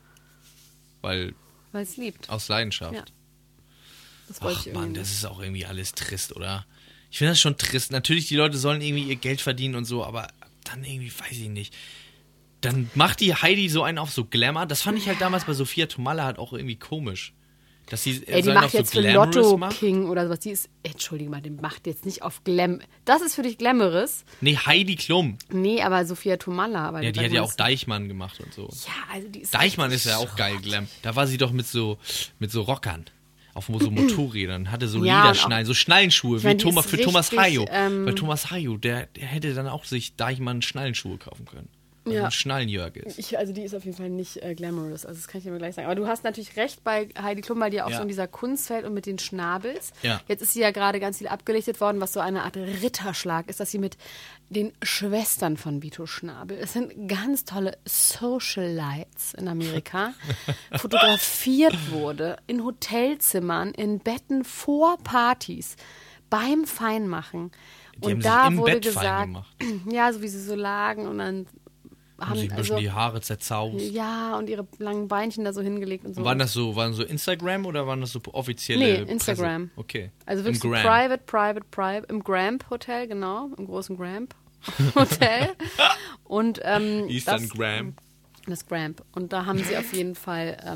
Weil Weil es liebt. aus Leidenschaft. Ja. Das wollte Ach ich Mann, irgendwie das nicht. ist auch irgendwie alles trist, oder? Ich finde das schon trist. Natürlich, die Leute sollen irgendwie ihr Geld verdienen und so, aber dann irgendwie, weiß ich nicht. Dann macht die Heidi so einen auf so Glamour. Das fand ich halt damals bei Sophia Tomalla halt auch irgendwie komisch. Dass sie Ey, die so einen macht auf jetzt so für glamorous Lotto macht. King oder sowas. Die ist, entschuldige mal, die macht jetzt nicht auf Glam. Das ist für dich Glamorous. Nee, Heidi Klum. Nee, aber Sophia Tomalla. Aber Ja, die weil hat du ja auch meinst- Deichmann gemacht und so. Ja, also die ist Deichmann ist richtig ja auch geil, schrottig. Glam. Da war sie doch mit so, mit so Rockern. Auf so Motorrädern, hatte so Ja, und Lederschnallen, so Schnallenschuhe, Ich meine, wie die Thomas, ist für Thomas richtig, Hayo. ähm, Weil Thomas Hayo, der, der hätte dann auch sich Deichmann Schnallenschuhe kaufen können. was Ja. ein Schnallenjörg ist. Ich, also die ist auf jeden Fall nicht äh, glamorous, also das kann ich dir mal gleich sagen. Aber du hast natürlich recht bei Heidi Klum, weil die ja auch Ja. so in dieser Kunstwelt und mit den Schnabels. Ja. Jetzt ist sie ja gerade ganz viel abgelichtet worden, was so eine Art Ritterschlag ist, dass sie mit den Schwestern von Vito Schnabel, es sind ganz tolle Socialites in Amerika, fotografiert wurde in Hotelzimmern, in Betten vor Partys, beim Feinmachen. Die und haben sich da im wurde Bett fein gesagt, gemacht. ja, so wie sie so lagen und dann Haben haben sich ein bisschen also, die Haare zerzaust. ja, und ihre langen Beinchen da so hingelegt und so. Waren das so, waren so Instagram oder waren das so offizielle Nee, Presse? Instagram. Okay. Also wirklich Im so Gram. private, private, private, im Gramp Hotel, genau, im großen Gramp Hotel. Und ähm, Hieß das, dann Gram. das Gramp. Und da haben sie auf jeden Fall, ähm,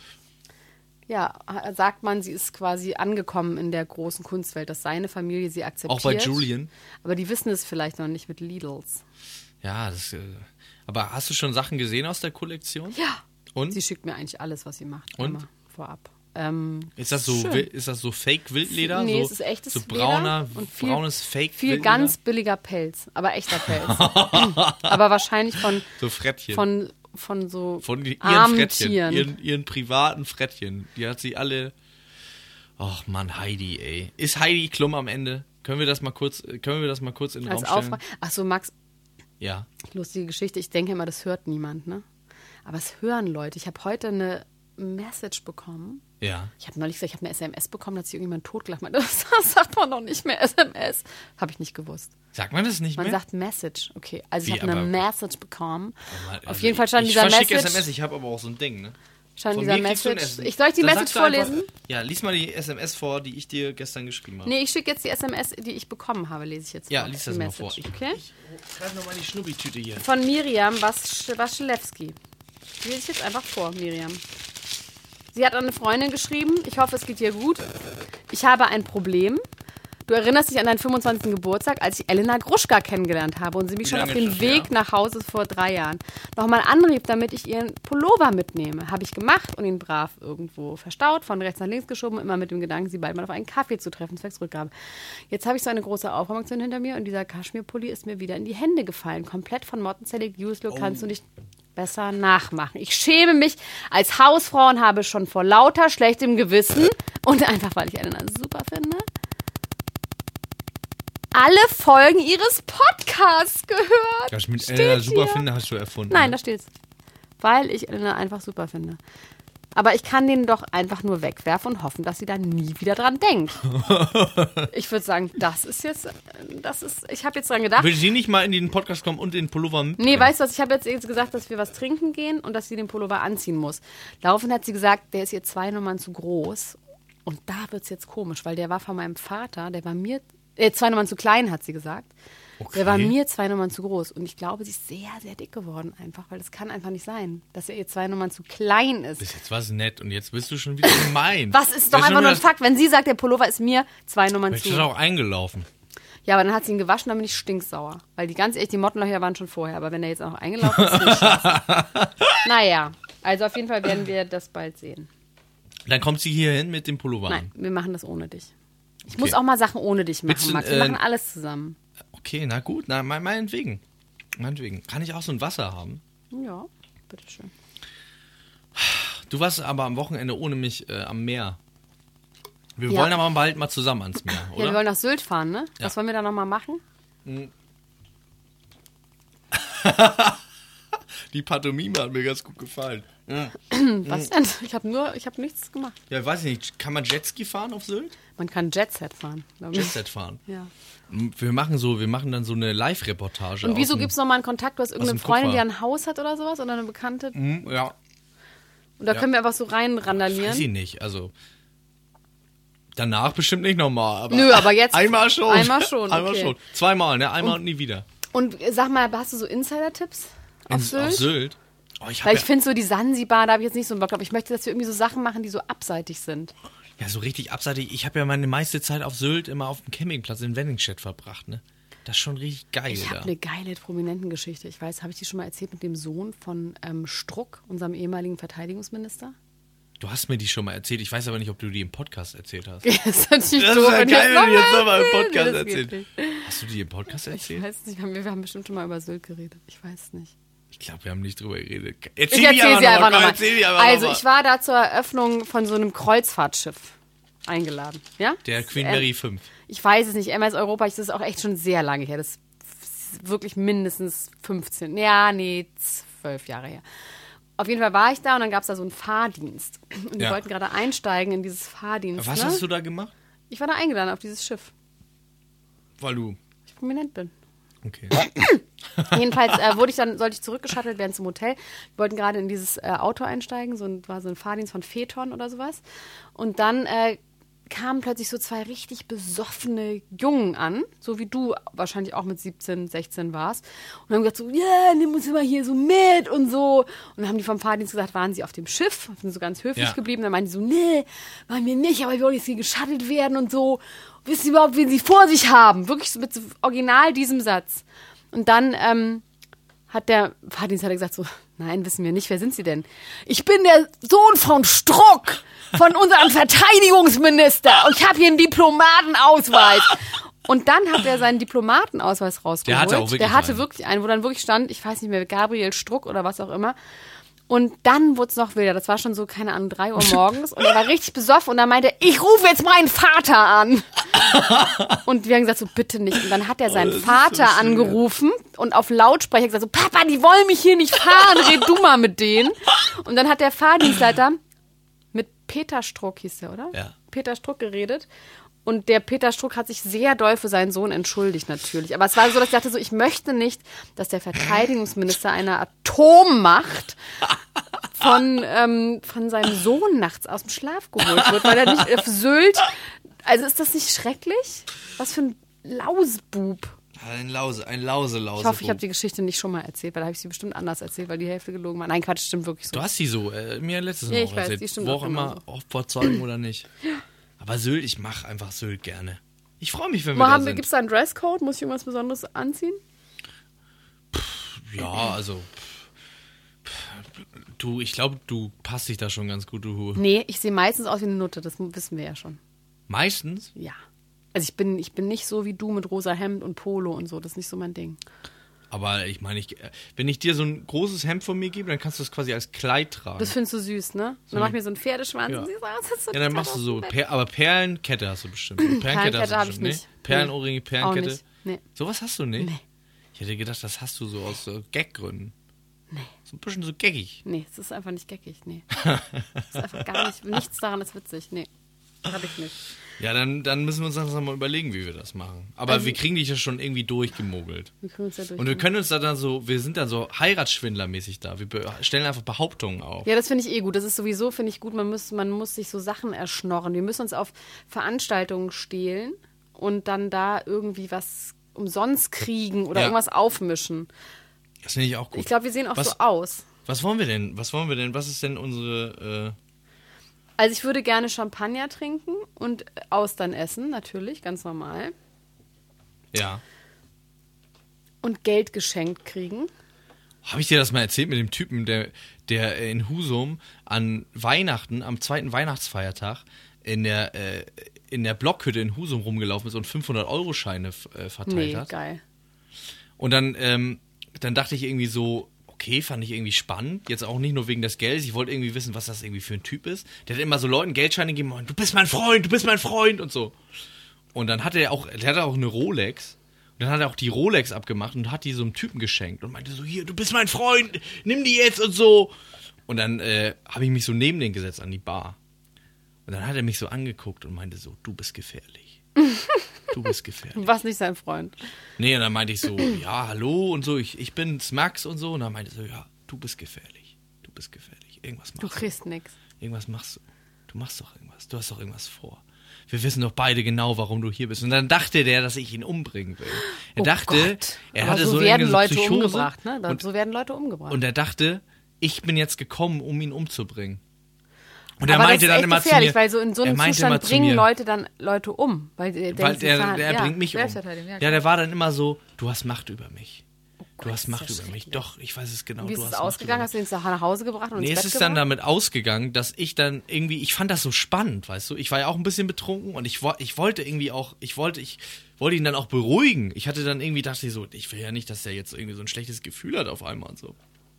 ja, sagt man, sie ist quasi angekommen in der großen Kunstwelt, dass seine Familie sie akzeptiert. Auch bei Julian. Aber die wissen es vielleicht noch nicht mit Lidls. Ja, das, äh, aber hast du schon Sachen gesehen aus der Kollektion? Ja. Und? Sie schickt mir eigentlich alles, was sie macht. Und? Immer vorab. Ähm, Ist das so, schön. wil- ist das so Fake-Wildleder? Nee, so, es ist echtes so Leder brauner, und viel- braunes Fake-Wildleder? Viel ganz billiger Pelz, aber echter Pelz. Aber wahrscheinlich von, So Frettchen. von, von so Von ihren armen Frettchen, Tieren. ihren, ihren privaten Frettchen. Die hat sie alle. Ach Mann, Heidi, ey. Ist Heidi Klum am Ende? Können wir das mal kurz, können wir das mal kurz in den Als Raum stellen? Auftrag. Ach so, Max, Ja. lustige Geschichte. Ich denke immer, das hört niemand, ne? Aber es hören Leute. Ich habe heute eine Message bekommen. Ja. Ich habe neulich gesagt, ich habe eine S M S bekommen, da hat sich irgendjemand totgelacht. Meinte, Das sagt man doch nicht mehr S M S. Habe ich nicht gewusst. Sagt man das nicht Man mehr? sagt Message. Okay, also Wie, ich habe eine aber- Message bekommen. Also Auf jeden Fall stand ich dieser verschicke Message. S M S, ich habe aber auch so ein Ding, ne? Stand Von dieser mir kriegst du ein Message. S M S. Ich soll ich die Dann Message sagst du einfach- vorlesen? Ja, lies mal die S M S vor, die ich dir gestern geschrieben habe. Nee, ich schicke jetzt die S M S, die ich bekommen habe, lese ich jetzt Ja, vor. lies Die das mal vor. Message, Ich, Okay? ich greif nochmal die Schnubbitüte hier. Von Miriam Wasch- Waschlewski. Die lese ich jetzt einfach vor, Miriam. Sie hat an eine Freundin geschrieben, ich hoffe, es geht dir gut. Ich habe ein Problem. Du erinnerst dich an deinen fünfundzwanzigsten Geburtstag, als ich Elena Gruschka kennengelernt habe und sie mich Wie schon auf lange dem schon, Weg ja? nach Hause vor drei Jahren nochmal anrief, damit ich ihren Pullover mitnehme. Habe ich gemacht und ihn brav irgendwo verstaut, von rechts nach links geschoben, immer mit dem Gedanken, sie bald mal auf einen Kaffee zu treffen, zwecks Rückgabe. Jetzt habe ich so eine große Aufräumaktion hinter mir und dieser Kaschmirpulli ist mir wieder in die Hände gefallen. Komplett von Motten zerlegt, useless, kannst du nicht besser nachmachen. Ich schäme mich als Hausfrau und habe schon vor lauter schlechtem Gewissen und einfach, weil ich Elena super finde, alle Folgen ihres Podcasts gehört. Das mit Steht Elena super hier. finde, hast du erfunden. Nein, ne? da steht's. Weil ich Elena einfach super finde. Aber ich kann den doch einfach nur wegwerfen und hoffen, dass sie da nie wieder dran denkt. Ich würde sagen, das ist jetzt, das ist, ich habe jetzt dran gedacht. Will sie nicht mal in den Podcast kommen und den Pullover mitbringen? Nee, weißt du was, ich habe jetzt, jetzt gesagt, dass wir was trinken gehen und dass sie den Pullover anziehen muss. Daraufhin hat sie gesagt, der ist ihr zwei Nummern zu groß. Und da wird's jetzt komisch, weil der war von meinem Vater, der war mir, äh, zwei Nummern zu klein, hat sie gesagt. Okay. Der war mir zwei Nummern zu groß. Und ich glaube, sie ist sehr, sehr dick geworden einfach, weil das kann einfach nicht sein, dass er ihr zwei Nummern zu klein ist. Bis jetzt war es nett und jetzt bist du schon wieder gemein. Was ist doch Das einfach nur ein das- Fakt. Wenn sie sagt, der Pullover ist mir zwei Nummern Vielleicht zu. ist er auch eingelaufen. Ja, aber dann hat sie ihn gewaschen, dann bin ich stinksauer. Weil die ganz ehrlich, die Mottenlöcher waren schon vorher. Aber wenn er jetzt auch noch eingelaufen ist, ist nicht scheiße. Naja, also auf jeden Fall werden wir das bald sehen. Dann kommt sie hier hin mit dem Pullover Nein, an. wir machen das ohne dich. Ich muss auch mal Sachen ohne dich Willst machen, du, Max. Wir äh, machen alles zusammen. Okay, na gut, na, mein- meinetwegen. Meinetwegen. Kann ich auch so ein Wasser haben? Ja, bitteschön. Du warst aber am Wochenende ohne mich äh, am Meer. Wir Ja. wollen aber bald mal zusammen ans Meer, Ja, wir oder? wollen nach Sylt fahren, ne? Ja. Was wollen wir da nochmal machen? Die Pantomime hat mir ganz gut gefallen. Was denn? Ich habe nur, ich habe nichts gemacht. Ja, weiß ich nicht. Kann man Jetski fahren auf Sylt? Man kann Jetset fahren. glaub ich. Jetset fahren. Ja. Wir machen so, wir machen dann so eine Live-Reportage. Und wieso aus dem- gibt es nochmal einen Kontakt? Du hast irgendeine dem Freundin, die Kupfer. ein Haus hat oder sowas? Oder eine Bekannte? Hm, ja, Und da Ja. können wir einfach so rein randalieren. weiß ich nicht. Also danach bestimmt nicht nochmal. Aber Nö, aber jetzt- einmal schon. Einmal schon, Einmal okay. schon. Zweimal, ne? Einmal und, nie wieder. Und äh, sag mal, hast du so Insider-Tipps auf In- Sylt? Auf Sylt. Oh, ich Weil habe ich finde so die Sansibar, da habe ich jetzt nicht so einen Bock. Aber ich möchte, dass wir irgendwie so Sachen machen, die so abseitig sind. ja, ja so richtig abseitig. Ich habe ja meine meiste Zeit auf Sylt immer auf dem Campingplatz in Wenningstedt verbracht, ne? Das ist schon richtig geil Ich habe da. eine geile Prominentengeschichte. Ich weiß, habe ich die schon mal erzählt mit dem Sohn von ähm, Struck, unserem ehemaligen Verteidigungsminister? Du hast mir die schon mal erzählt. Ich weiß aber nicht, ob du die im Podcast erzählt hast. Das ist natürlich Das doof. ist ja wenn ich geil, das wenn du jetzt noch nochmal im erzähle. Podcast Das geht erzählst. nicht. Hast du die im Podcast Ich erzählt? weiß nicht, wir haben, wir haben bestimmt schon mal über Sylt geredet. Ich weiß nicht. Ich glaube, wir haben nicht drüber geredet. Erzähl ich erzähle sie einfach nochmal. Noch also, noch ich war da zur Eröffnung von so einem Kreuzfahrtschiff eingeladen. Ja? Der Queen Mary äh, fünf. Ich weiß es nicht. M S Europa, das ist auch echt schon sehr lange her. Das ist wirklich mindestens fünfzehn. Ja, nee, zwölf Jahre her. Auf jeden Fall war ich da und dann gab es da so einen Fahrdienst. Und die ja. wollten gerade einsteigen in dieses Fahrdienst. Was ne? hast du da gemacht? Ich war da eingeladen auf dieses Schiff. Weil du ich prominent bin. Okay. Jedenfalls äh, wurde ich dann, sollte ich zurückgeschattelt werden zum Hotel. Wir wollten gerade in dieses äh, Auto einsteigen, so ein, war so ein Fahrdienst von Phaeton oder sowas. Und dann äh, kamen plötzlich so zwei richtig besoffene Jungen an, so wie du wahrscheinlich auch mit siebzehn, sechzehn warst. Und haben gesagt so, ja, yeah, nimm uns immer hier so mit und so. Und dann haben die vom Fahrdienst gesagt, waren sie auf dem Schiff, sind so ganz höflich ja. geblieben. Dann meinten die so, nee, waren wir nicht, aber wir wollen jetzt hier geschattelt werden und so. Wissen Sie überhaupt, wen Sie vor sich haben? Wirklich so mit so original diesem Satz. Und dann ähm, hat der Fahrdienst hat gesagt so, nein, wissen wir nicht, wer sind Sie denn? Ich bin der Sohn von Struck, von unserem Verteidigungsminister. Und ich habe hier einen Diplomatenausweis. Und dann hat er seinen Diplomatenausweis rausgeholt. Der hatte auch wirklich Der hatte einen. wirklich einen, wo dann wirklich stand, ich weiß nicht mehr, Gabriel Struck oder was auch immer. Und dann wurde es noch wilder. Das war schon so, keine Ahnung, drei Uhr morgens. Und er war richtig besoffen. Und dann meinte er, ich rufe jetzt meinen Vater an. Und wir haben gesagt, so bitte nicht. Und dann hat er seinen oh, Vater so angerufen und auf Lautsprecher gesagt, so Papa, die wollen mich hier nicht fahren. Red du mal mit denen. Und dann hat der Fahrdienstleiter mit Peter Struck, hieß der, oder? Ja. Peter Struck geredet. Und der Peter Struck hat sich sehr doll für seinen Sohn entschuldigt, natürlich. Aber es war so, dass ich dachte so, ich möchte nicht, dass der Verteidigungsminister einer Atommacht von, ähm, von seinem Sohn nachts aus dem Schlaf geholt wird, weil er nicht auf Sylt. Also ist das nicht schrecklich? Was für ein Lausbub. Ein Lause, ein Lause-Lausebub. Ich hoffe, ich habe die Geschichte nicht schon mal erzählt, weil da habe ich sie bestimmt anders erzählt, weil die Hälfte gelogen war. Nein, Quatsch, stimmt wirklich so. Du hast sie so, äh, mir letztes Mal ja, auch ich weiß, erzählt. die stimmt Wo auch auch immer, genauso. auch vor Zeugen oder nicht. Aber Sylt, ich mache einfach Sylt gerne. Ich freue mich, wenn wir Mal da haben, sind. Gibt es da einen Dresscode? Muss ich irgendwas Besonderes anziehen? Pff, ja, also... Pff, du, ich glaube, du passt dich da schon ganz gut, du. Nee, ich sehe meistens aus wie eine Nutte, das wissen wir ja schon. Meistens? Ja. Also ich bin, ich bin nicht so wie du mit rosa Hemd und Polo und so, das ist nicht so mein Ding. Aber ich meine, ich, wenn ich dir so ein großes Hemd von mir gebe, dann kannst du das quasi als Kleid tragen. Das findest du süß, ne? So dann mach ich mir so einen Pferdeschwanz ja. und sie sagt, das ist so ja, dann machst du so, per, aber Perlenkette hast du bestimmt. Perlenkette, Perlenkette habe ich bestimmt, nicht. Nee? Perlenohrringe, Perlenkette. Auch nicht. Nee. Sowas hast du nicht? Nee. Ich hätte gedacht, das hast du so aus so Gaggründen. Nee. So ein bisschen so gaggig. Nee, es ist einfach nicht geckig, nee. Es ist einfach gar nicht, nichts daran ist witzig, nee. Hab ich nicht. Ja, dann, dann müssen wir uns langsam mal überlegen, wie wir das machen. Aber also, wir kriegen dich ja schon irgendwie durchgemogelt. Wir kriegen uns ja durch. Und wir können uns da dann so, wir sind dann so Heiratsschwindlermäßig da. Wir stellen einfach Behauptungen auf. Ja, das finde ich eh gut. Das ist sowieso, finde ich gut, man muss, man muss sich so Sachen erschnorren. Wir müssen uns auf Veranstaltungen stehlen und dann da irgendwie was umsonst kriegen oder ja. irgendwas aufmischen. Das finde ich auch gut. Ich glaube, wir sehen auch was, so aus. Was wollen wir denn? Was wollen wir denn? Was ist denn unsere... Äh Also ich würde gerne Champagner trinken und Austern essen, natürlich, ganz normal. Ja. Und Geld geschenkt kriegen. Habe ich dir das mal erzählt mit dem Typen, der, der in Husum an Weihnachten, am zweiten Weihnachtsfeiertag, in der, äh, in der Blockhütte in Husum rumgelaufen ist und fünfhundert-Euro-Scheine äh, verteilt nee, hat? Nee, geil. Und dann, ähm, dann dachte ich irgendwie so, okay, fand ich irgendwie spannend. Jetzt auch nicht nur wegen des Geldes. Ich wollte irgendwie wissen, was das irgendwie für ein Typ ist. Der hat immer so Leuten Geldscheine gegeben und du bist mein Freund, du bist mein Freund und so. Und dann hatte er auch, der hatte auch eine Rolex. Und dann hat er auch die Rolex abgemacht und hat die so einem Typen geschenkt und meinte so, hier, du bist mein Freund, nimm die jetzt und so. Und dann äh, habe ich mich so neben den gesetzt an die Bar. Und dann hat er mich so angeguckt und meinte so, du bist gefährlich. Du bist gefährlich. Du warst nicht sein Freund. Nee, und dann meinte ich so, ja, hallo und so, ich, ich bin's Max und so. Und dann meinte er so, ja, du bist gefährlich. Du bist gefährlich. Irgendwas machst du. Du kriegst nix. Irgendwas machst du. Du machst doch irgendwas. Du hast doch irgendwas vor. Wir wissen doch beide genau, warum du hier bist. Und dann dachte der, dass ich ihn umbringen will. Er oh dachte, Gott. er Aber hatte so so werden eine Leute Psychose. umgebracht, ne? Und, so werden Leute umgebracht. und er dachte, ich bin jetzt gekommen, um ihn umzubringen. Und er aber meinte das ist dann immer gefährlich, zu mir, weil so in so einem Zustand bringen Leute dann Leute um. Weil, der, weil der, der, der ja, bringt mich um. Ja, der war dann immer so, du hast Macht über mich. Oh Gott, du hast Macht ja über mich. Doch, ich weiß es genau. Und wie du ist hast es ausgegangen? Hast du ihn nach Hause gebracht und Nee, ins es Bett ist dann gebracht? damit ausgegangen, dass ich dann irgendwie, ich fand das so spannend, weißt du? Ich war ja auch ein bisschen betrunken und ich, ich wollte irgendwie auch, ich wollte, ich wollte ihn dann auch beruhigen. Ich hatte dann irgendwie, dachte ich so, ich will ja nicht, dass der jetzt irgendwie so ein schlechtes Gefühl hat auf einmal und so.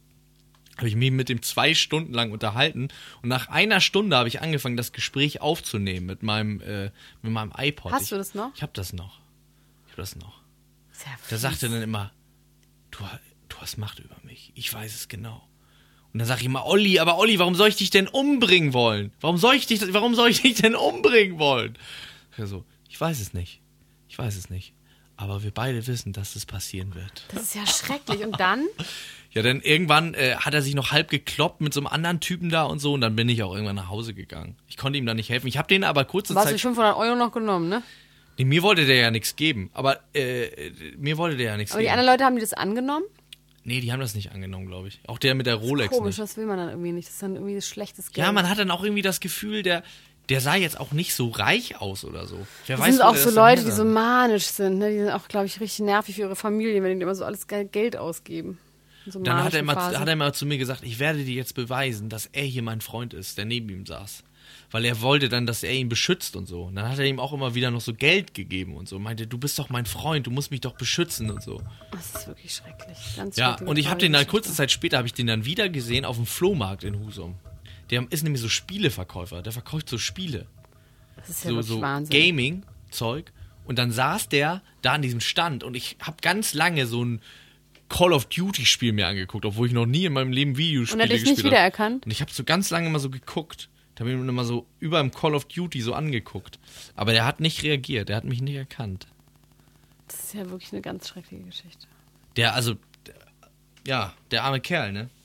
habe ich mich mit dem zwei Stunden lang unterhalten und nach einer Stunde habe ich angefangen, das Gespräch aufzunehmen mit meinem, äh, mit meinem iPod. Hast ich, du das noch? Ich habe das noch. Ich habe das noch. Sehr Der sagte dann immer, du, du hast Macht über mich. Ich weiß es genau. Und dann sage ich immer, Olli, aber Olli, warum soll ich dich denn umbringen wollen? Warum soll ich dich, warum soll ich dich denn umbringen wollen? Ich so, ich weiß es nicht. Ich weiß es nicht. Aber wir beide wissen, dass es passieren wird. Das ist ja schrecklich. Und dann? Ja, dann irgendwann äh, hat er sich noch halb gekloppt mit so einem anderen Typen da und so und dann bin ich auch irgendwann nach Hause gegangen. Ich konnte ihm da nicht helfen. Ich habe denen aber kurze Warst Zeit... du fünfhundert Euro noch genommen, ne? Nee, mir wollte der ja nichts geben. Aber äh, mir wollte der ja nichts Aber die geben. anderen Leute haben die das angenommen? Nee, die haben das nicht angenommen, glaube ich. Auch der mit der Rolex Komisch, nicht. das will man dann irgendwie nicht. Das ist dann irgendwie das schlechtes Geld. Ja, man hat dann auch irgendwie das Gefühl, der, der sah jetzt auch nicht so reich aus oder so. Wer das weiß, sind wo auch der so das dann Leute, die her so hat. manisch sind. Ne? Die sind auch, glaube ich, richtig nervig für ihre Familie, wenn die immer so alles Ge- Geld ausgeben. In so Dann hat er, manischen mal, Phasen. hat er mal zu mir gesagt, ich werde dir jetzt beweisen, dass er hier mein Freund ist, der neben ihm saß. Weil er wollte dann, dass er ihn beschützt und so. Und dann hat er ihm auch immer wieder noch so Geld gegeben und so. Meinte, du bist doch mein Freund, du musst mich doch beschützen und so. Das ist wirklich schrecklich. Ganz Ja, schreckliche und ich habe den dann Geschichte. kurze Zeit später, habe ich den dann wieder gesehen auf dem Flohmarkt in Husum. Der ist nämlich so Spieleverkäufer, der verkauft so Spiele. Das ist ja So, wirklich so Wahnsinn. Gaming-Zeug. Und dann saß der da an diesem Stand und ich habe ganz lange so ein Call of Duty-Spiel mir angeguckt, obwohl ich noch nie in meinem Leben Videospiele Und er hat dich gespielt nicht habe. wiedererkannt? Und ich habe so ganz lange mal so geguckt. Da habe ich ihn immer so über dem Call of Duty so angeguckt. Aber der hat nicht reagiert, der hat mich nicht erkannt. Das ist ja wirklich eine ganz schreckliche Geschichte. Der, also, der, ja, der arme Kerl, ne?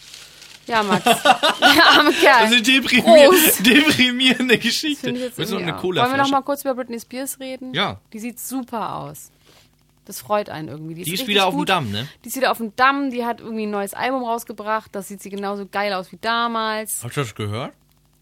Ja, Max. Der arme Kerl. Das ist eine deprimier Groß. deprimierende Das Geschichte. finde ich jetzt Willst du noch irgendwie eine auch. Cola Wollen wir noch mal kurz über Britney Spears reden? Ja. Die sieht super aus. Das freut einen irgendwie. Die ist richtig wieder auf dem gut. Damm, ne? Die ist wieder auf dem Damm. Die hat irgendwie ein neues Album rausgebracht. Das sieht sie genauso geil aus wie damals. Hast du das gehört?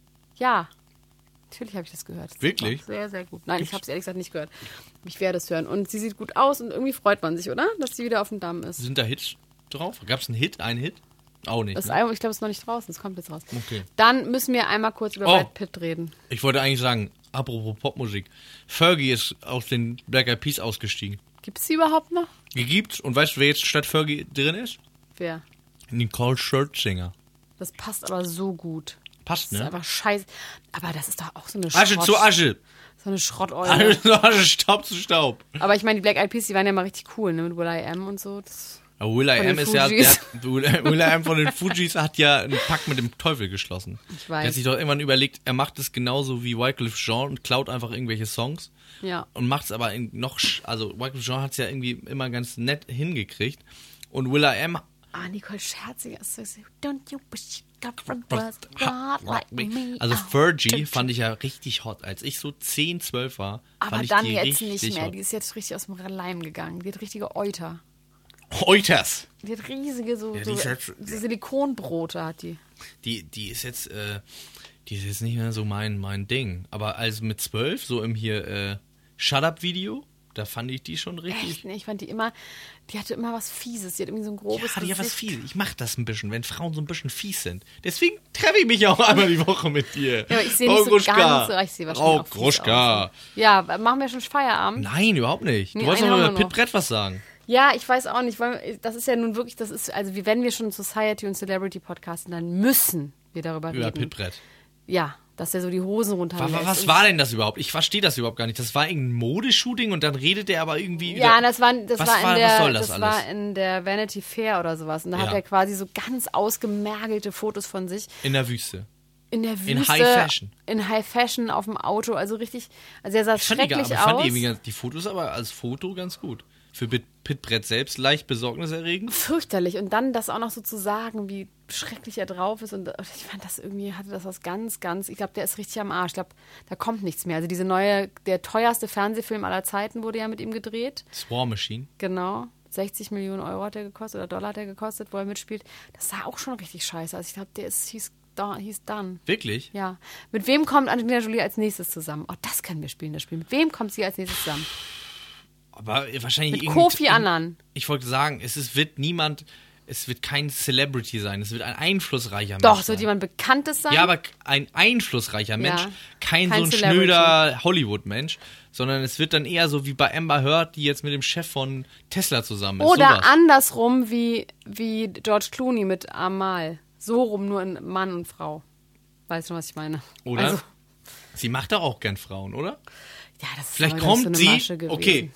Ja. Natürlich habe ich das gehört. Das ist Wirklich? super. Sehr, sehr gut. Nein, ich habe es ehrlich gesagt nicht gehört. Ich werde es hören. Und sie sieht gut aus und irgendwie freut man sich, oder? Dass sie wieder auf dem Damm ist. Sind da Hits drauf? Gab es einen Hit? Einen Hit? Auch nicht. Das Ne? Album, ich glaube, es ist noch nicht draußen. Es kommt jetzt raus. Okay. Dann müssen wir einmal kurz über Oh. Brad Pitt reden. Ich wollte eigentlich sagen, apropos Popmusik. Fergie ist aus den Black Eyed Peas ausgestiegen. Gibt es sie überhaupt noch? Die gibt's. Und weißt du, wer jetzt statt Fergie drin ist? Wer? Nicole Scherzinger. Das passt aber so gut. Passt, Das ist ne? einfach scheiße. Aber das ist doch auch so eine Asche Schrott, zu Asche. So eine Schrotteule. Asche zu Asche, Staub zu Staub. Aber ich meine, die Black Eyed Peas, die waren ja mal richtig cool, ne? Mit Will.i.am und so. Das, Aber Will I Von Am den ist ja, der Fugees. hat, Will Will I Am von den Fugees hat ja einen Pakt mit dem Teufel geschlossen. Ich weiß. Er hat sich doch irgendwann überlegt, er macht es genauso wie Wycliffe Jean und klaut einfach irgendwelche Songs ja. und macht es aber in noch, sch- also Wycliffe Jean hat es ja irgendwie immer ganz nett hingekriegt und Will I Am Ah, Nicole Scherzinger ist so, so don't you wish you got from was God like me. also Oh. Fergie fand ich ja richtig hot, als ich so zehn, zwölf war, Aber fand ich dann die jetzt richtig nicht mehr. hot. Die ist jetzt richtig aus dem Leim gegangen. Die hat richtige Euter. Euters! Die hat riesige, so, Ja, die so, ist jetzt- so Silikonbrote hat die. Die, die ist jetzt, äh, die ist jetzt nicht mehr so mein, mein Ding. Aber als mit zwölf, so im hier, äh, Shut-Up-Video, da fand ich die schon richtig. Echt, ne? Ich fand die immer, die hatte immer was Fieses. Die hat irgendwie so ein grobes Ja, die hat was Gesicht. fies. Ich mach das ein bisschen, wenn Frauen so ein bisschen fies sind. Deswegen treffe ich mich ja auch einmal die Woche mit dir. Ja, aber ich sehe Frau nicht so Gruschka. ganz so. Ich sehe wahrscheinlich Frau auch fies Gruschka. aus. Ja, machen wir schon Feierabend? Nein, überhaupt nicht. Du Nee, wolltest einen noch haben über wir noch. Pit Brett was sagen. Ja, ich weiß auch nicht, weil das ist ja nun wirklich, das ist, also wie wenn wir schon Society und Celebrity podcasten, dann müssen wir darüber Über reden. Pit Brett. Ja, dass der so die Hosen runterlässt. Was, was Und- war denn das überhaupt? Ich verstehe das überhaupt gar nicht. Das war irgendein Modeshooting und dann redet er aber irgendwie Ja, über- das war, das was war in war- der, was soll das das alles? war in der Vanity Fair oder sowas. Und da hat Ja. er quasi so ganz ausgemergelte Fotos von sich in der Wüste. in der Wüste. In High Fashion. In High Fashion auf dem Auto, also richtig, also er sah Ich fand, die, gar- schrecklich aber ich fand aus. die, irgendwie ganz- die Fotos aber als Foto ganz gut. Für Pit, Pit Brett selbst leicht besorgniserregend. Fürchterlich. Und dann das auch noch so zu sagen, wie schrecklich er drauf ist. Und ich fand das irgendwie, hatte das was ganz, ganz, ich glaube, der ist richtig am Arsch. Ich glaube, da kommt nichts mehr. Also diese neue, der teuerste Fernsehfilm aller Zeiten wurde ja mit ihm gedreht. War Machine. Genau. sechzig Millionen Euro hat er gekostet oder Dollar hat er gekostet, wo er mitspielt. Das sah auch schon richtig scheiße aus. Ich glaube, der ist, hieß, da, hieß done. Wirklich? Ja. Mit wem kommt Angelina Jolie als nächstes zusammen? Oh, das können wir spielen, das Spiel. Mit wem kommt sie als nächstes zusammen? Aber wahrscheinlich Mit irgend- Kofi irgend- Annan. Ich wollte sagen, es ist, wird niemand es wird kein Celebrity sein, es wird ein einflussreicher Doch, Mensch es wird sein. jemand Bekanntes sein. Ja, aber ein einflussreicher Mensch, Ja. kein, Kein so ein Celebrity. schnöder Hollywood-Mensch, sondern es wird dann eher so wie bei Amber Heard, die jetzt mit dem Chef von Tesla zusammen ist. Oder sowas. andersrum wie, wie George Clooney mit Amal. So rum, nur in Mann und Frau. Weißt du, was ich meine? Oder? Also, Sie macht doch auch gern Frauen, oder? ja, das ist Vielleicht aber kommt so eine sie, Masche gewesen. okay,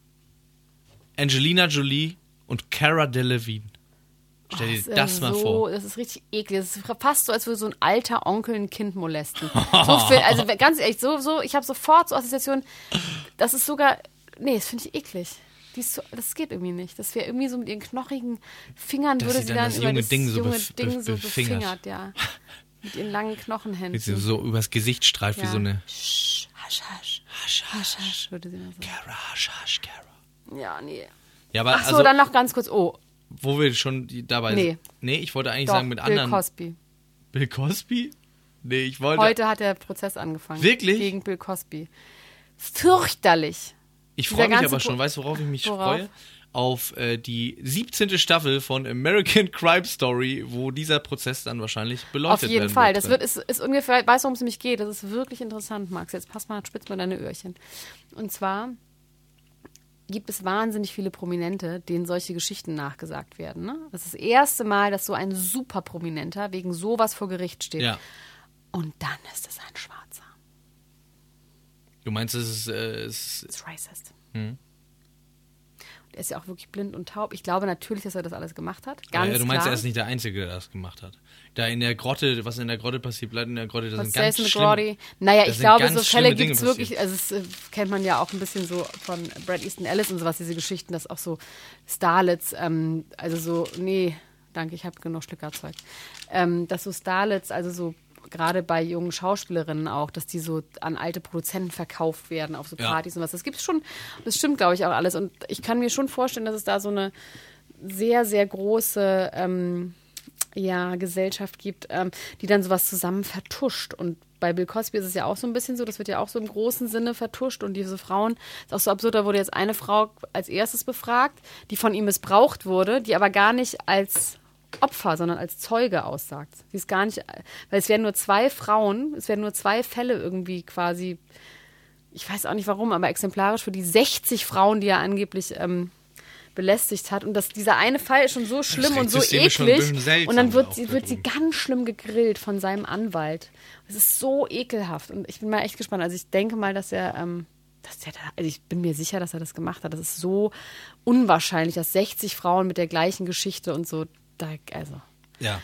Angelina Jolie und Cara Delevingne. Stell dir Oh, das ist mal so, vor. Das ist richtig eklig. Das ist fast so, als würde so ein alter Onkel ein Kind molesten. So viel, also ganz ehrlich, so, so, ich habe sofort so Assoziationen. Das ist sogar, nee, das finde ich eklig. Die ist so, das geht irgendwie nicht. Das wäre irgendwie so mit ihren knochigen Fingern, Dass würde sie sie dann dann das über junge das Ding so junge bef- Ding bef- so befingert. befingert, ja. Mit ihren langen Knochenhänden. Jetzt so übers Gesicht streift wie Ja. so eine Sch, hasch, hasch. Hasch, Hasch, hasch, würde sie dann sagen. Cara, Hasch, Hasch, Cara. Ja, nee. Ja, aber Ach so, also, dann noch ganz kurz, oh, wo wir schon die, dabei Nee. sind. Nee, ich wollte eigentlich doch, sagen mit Bill anderen. Cosby. Bill Cosby? Nee, ich wollte. Heute hat der Prozess angefangen. Wirklich? Gegen Bill Cosby. Fürchterlich. Ich dieser freue mich ganze aber schon, Pro- weißt du, worauf ich mich Worauf? freue? Auf äh, die siebzehnte Staffel von American Crime Story, wo dieser Prozess dann wahrscheinlich beleuchtet Auf jeden werden Fall. wird. Das wird, ist, ist ungefähr, weißt du, worum es nämlich geht? Das ist wirklich interessant, Max. Jetzt pass mal, spitz mal deine Öhrchen. Und zwar gibt es wahnsinnig viele Prominente, denen solche Geschichten nachgesagt werden. Ne? Das ist das erste Mal, dass so ein super Prominenter wegen sowas vor Gericht steht. Ja. Und dann ist es ein Schwarzer. Du meinst, es ist, äh, es Das ist racist. Hm. Und er ist ja auch wirklich blind und taub. Ich glaube natürlich, dass er das alles gemacht hat. Ganz ja, du meinst, klar. er ist nicht der Einzige, der das gemacht hat. Da in der Grotte, was in der Grotte passiert, bleibt in der Grotte, das Was sind ganz Jason schlimm. McGrady. Naja, das ich sind glaube, ganz so Fälle schlimme Dinge gibt es wirklich, also das äh, kennt man ja auch ein bisschen so von Bret Easton Ellis und sowas, diese Geschichten, dass auch so Starlets, ähm, also so, nee, danke, ich habe genug Schlickerzeug, ähm, dass so Starlets, also so gerade bei jungen Schauspielerinnen auch, dass die so an alte Produzenten verkauft werden auf so Ja. Partys und was. Das gibt's schon, das stimmt, glaube ich, auch alles. Und ich kann mir schon vorstellen, dass es da so eine sehr, sehr große ähm, ja, Gesellschaft gibt, ähm, die dann sowas zusammen vertuscht. Und bei Bill Cosby ist es ja auch so ein bisschen so, das wird ja auch so im großen Sinne vertuscht. Und diese Frauen, ist auch so absurd, da wurde jetzt eine Frau als erstes befragt, die von ihm missbraucht wurde, die aber gar nicht als Opfer, sondern als Zeuge aussagt. Sie ist gar nicht, weil es werden nur zwei Frauen, es werden nur zwei Fälle irgendwie quasi, ich weiß auch nicht warum, aber exemplarisch für die sechzig Frauen, die er angeblich ähm, belästigt hat. Und dass dieser eine Fall ist schon so schlimm und so Rechtssystem ist schon ein eklig. bisschen seltsam Und dann wird auch sie, da wird sie drüben. ganz schlimm gegrillt von seinem Anwalt. Es ist so ekelhaft. Und ich bin mal echt gespannt. Also ich denke mal, dass er, ähm, dass der da, also ich bin mir sicher, dass er das gemacht hat. Das ist so unwahrscheinlich, dass sechzig Frauen mit der gleichen Geschichte und so, da, also. Ja.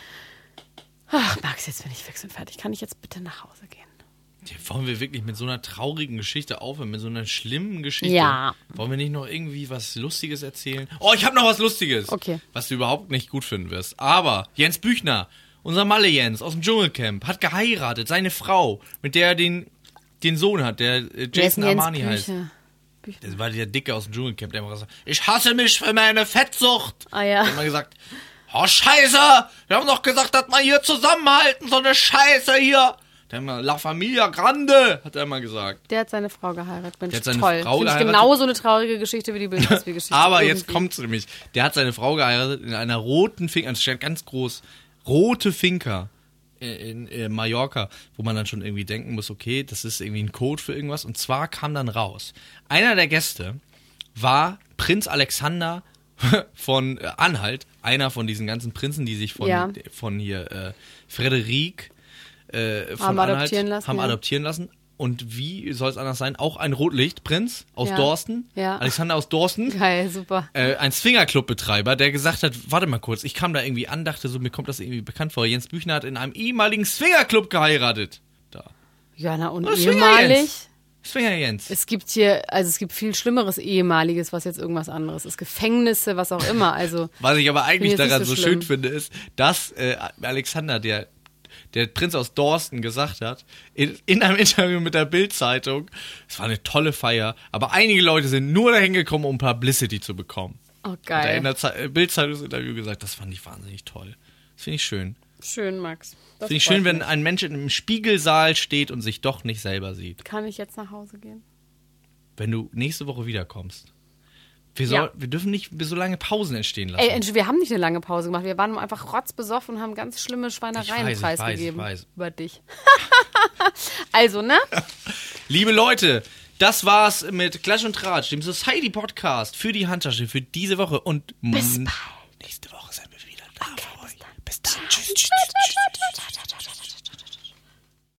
Ach, Max, jetzt bin ich fix und fertig. Kann ich jetzt bitte nach Hause gehen? Ja, wollen wir wirklich mit so einer traurigen Geschichte aufhören, mit so einer schlimmen Geschichte? Ja. Wollen wir nicht noch irgendwie was Lustiges erzählen? Oh, ich habe noch was Lustiges. Okay. Was du überhaupt nicht gut finden wirst. Aber Jens Büchner, unser Malle Jens aus dem Dschungelcamp, hat geheiratet. Seine Frau, mit der er den, den Sohn hat, der äh, Wer ist Jason denn Jens Armani heißt. Bücher? Bücher. Das war der Dicke aus dem Dschungelcamp, der immer gesagt hat, ich hasse mich für meine Fettsucht. Ah ja. Der hat immer gesagt, oh Scheiße, wir haben doch gesagt, dass man hier zusammenhalten, so eine Scheiße hier. Der hat immer, La Familia Grande, hat er immer gesagt. Der hat seine Frau geheiratet. Mensch, Der hat seine toll. Frau Finde ich geheiratet. genauso eine traurige Geschichte wie die Bill Cosby-Geschichte. Aber jetzt Irgendwie. kommt's nämlich. Der hat seine Frau geheiratet in einer roten Finca, es steht ganz groß, rote Finca in, in, in Mallorca, wo man dann schon irgendwie denken muss, okay, das ist irgendwie ein Code für irgendwas. Und zwar kam dann raus, einer der Gäste war Prinz Alexander von äh, Anhalt, einer von diesen ganzen Prinzen, die sich von, Ja. von hier äh, Frederik äh, von Haben Anhalt adoptieren lassen, haben ja. adoptieren lassen. Und wie soll es anders sein? Auch ein Rotlichtprinz aus Ja. Dorsten, Ja. Alexander aus Dorsten, Geil, super. äh, ein Swingerclub-Betreiber, der gesagt hat, warte mal kurz, ich kam da irgendwie an, dachte so, mir kommt das irgendwie bekannt vor. Jens Büchner hat in einem ehemaligen Swingerclub geheiratet. Da. Ja, na und Oh, Swinger ehemalig. Jens. Swinger Jens. Es gibt hier, also es gibt viel Schlimmeres ehemaliges, was jetzt irgendwas anderes ist. Gefängnisse, was auch immer. Also Was ich aber eigentlich jetzt nicht daran so so schlimm. schön finde, ist, dass äh, Alexander, der der Prinz aus Dorsten, gesagt hat, in, in einem Interview mit der Bild-Zeitung, es war eine tolle Feier, aber einige Leute sind nur dahin gekommen, um Publicity zu bekommen. oh Hat er geil. in der Ze- äh, Bild-Zeitungsinterview gesagt, das fand ich wahnsinnig toll. Das finde ich schön. Schön, Max. Das Finde ich freut schön, wenn mich. ein Mensch in einem Spiegelsaal steht und sich doch nicht selber sieht. Kann ich jetzt nach Hause gehen? Wenn du nächste Woche wiederkommst, Wir, soll, Ja. wir dürfen nicht so lange Pausen entstehen lassen. Ey, Entsch- wir haben nicht eine lange Pause gemacht. Wir waren einfach rotzbesoffen und haben ganz schlimme Schweinereien Ich weiß, ich weiß, preisgegeben. ich weiß. Über dich. Also, ne? Liebe Leute, das war's mit Klatsch und Tratsch, dem Society Podcast für die Handtasche für diese Woche. Und Bis m- bald. nächste Woche sind wir wieder da Okay, für bis euch. dann. Bis dann. Tschüss, tschüss, tschüss.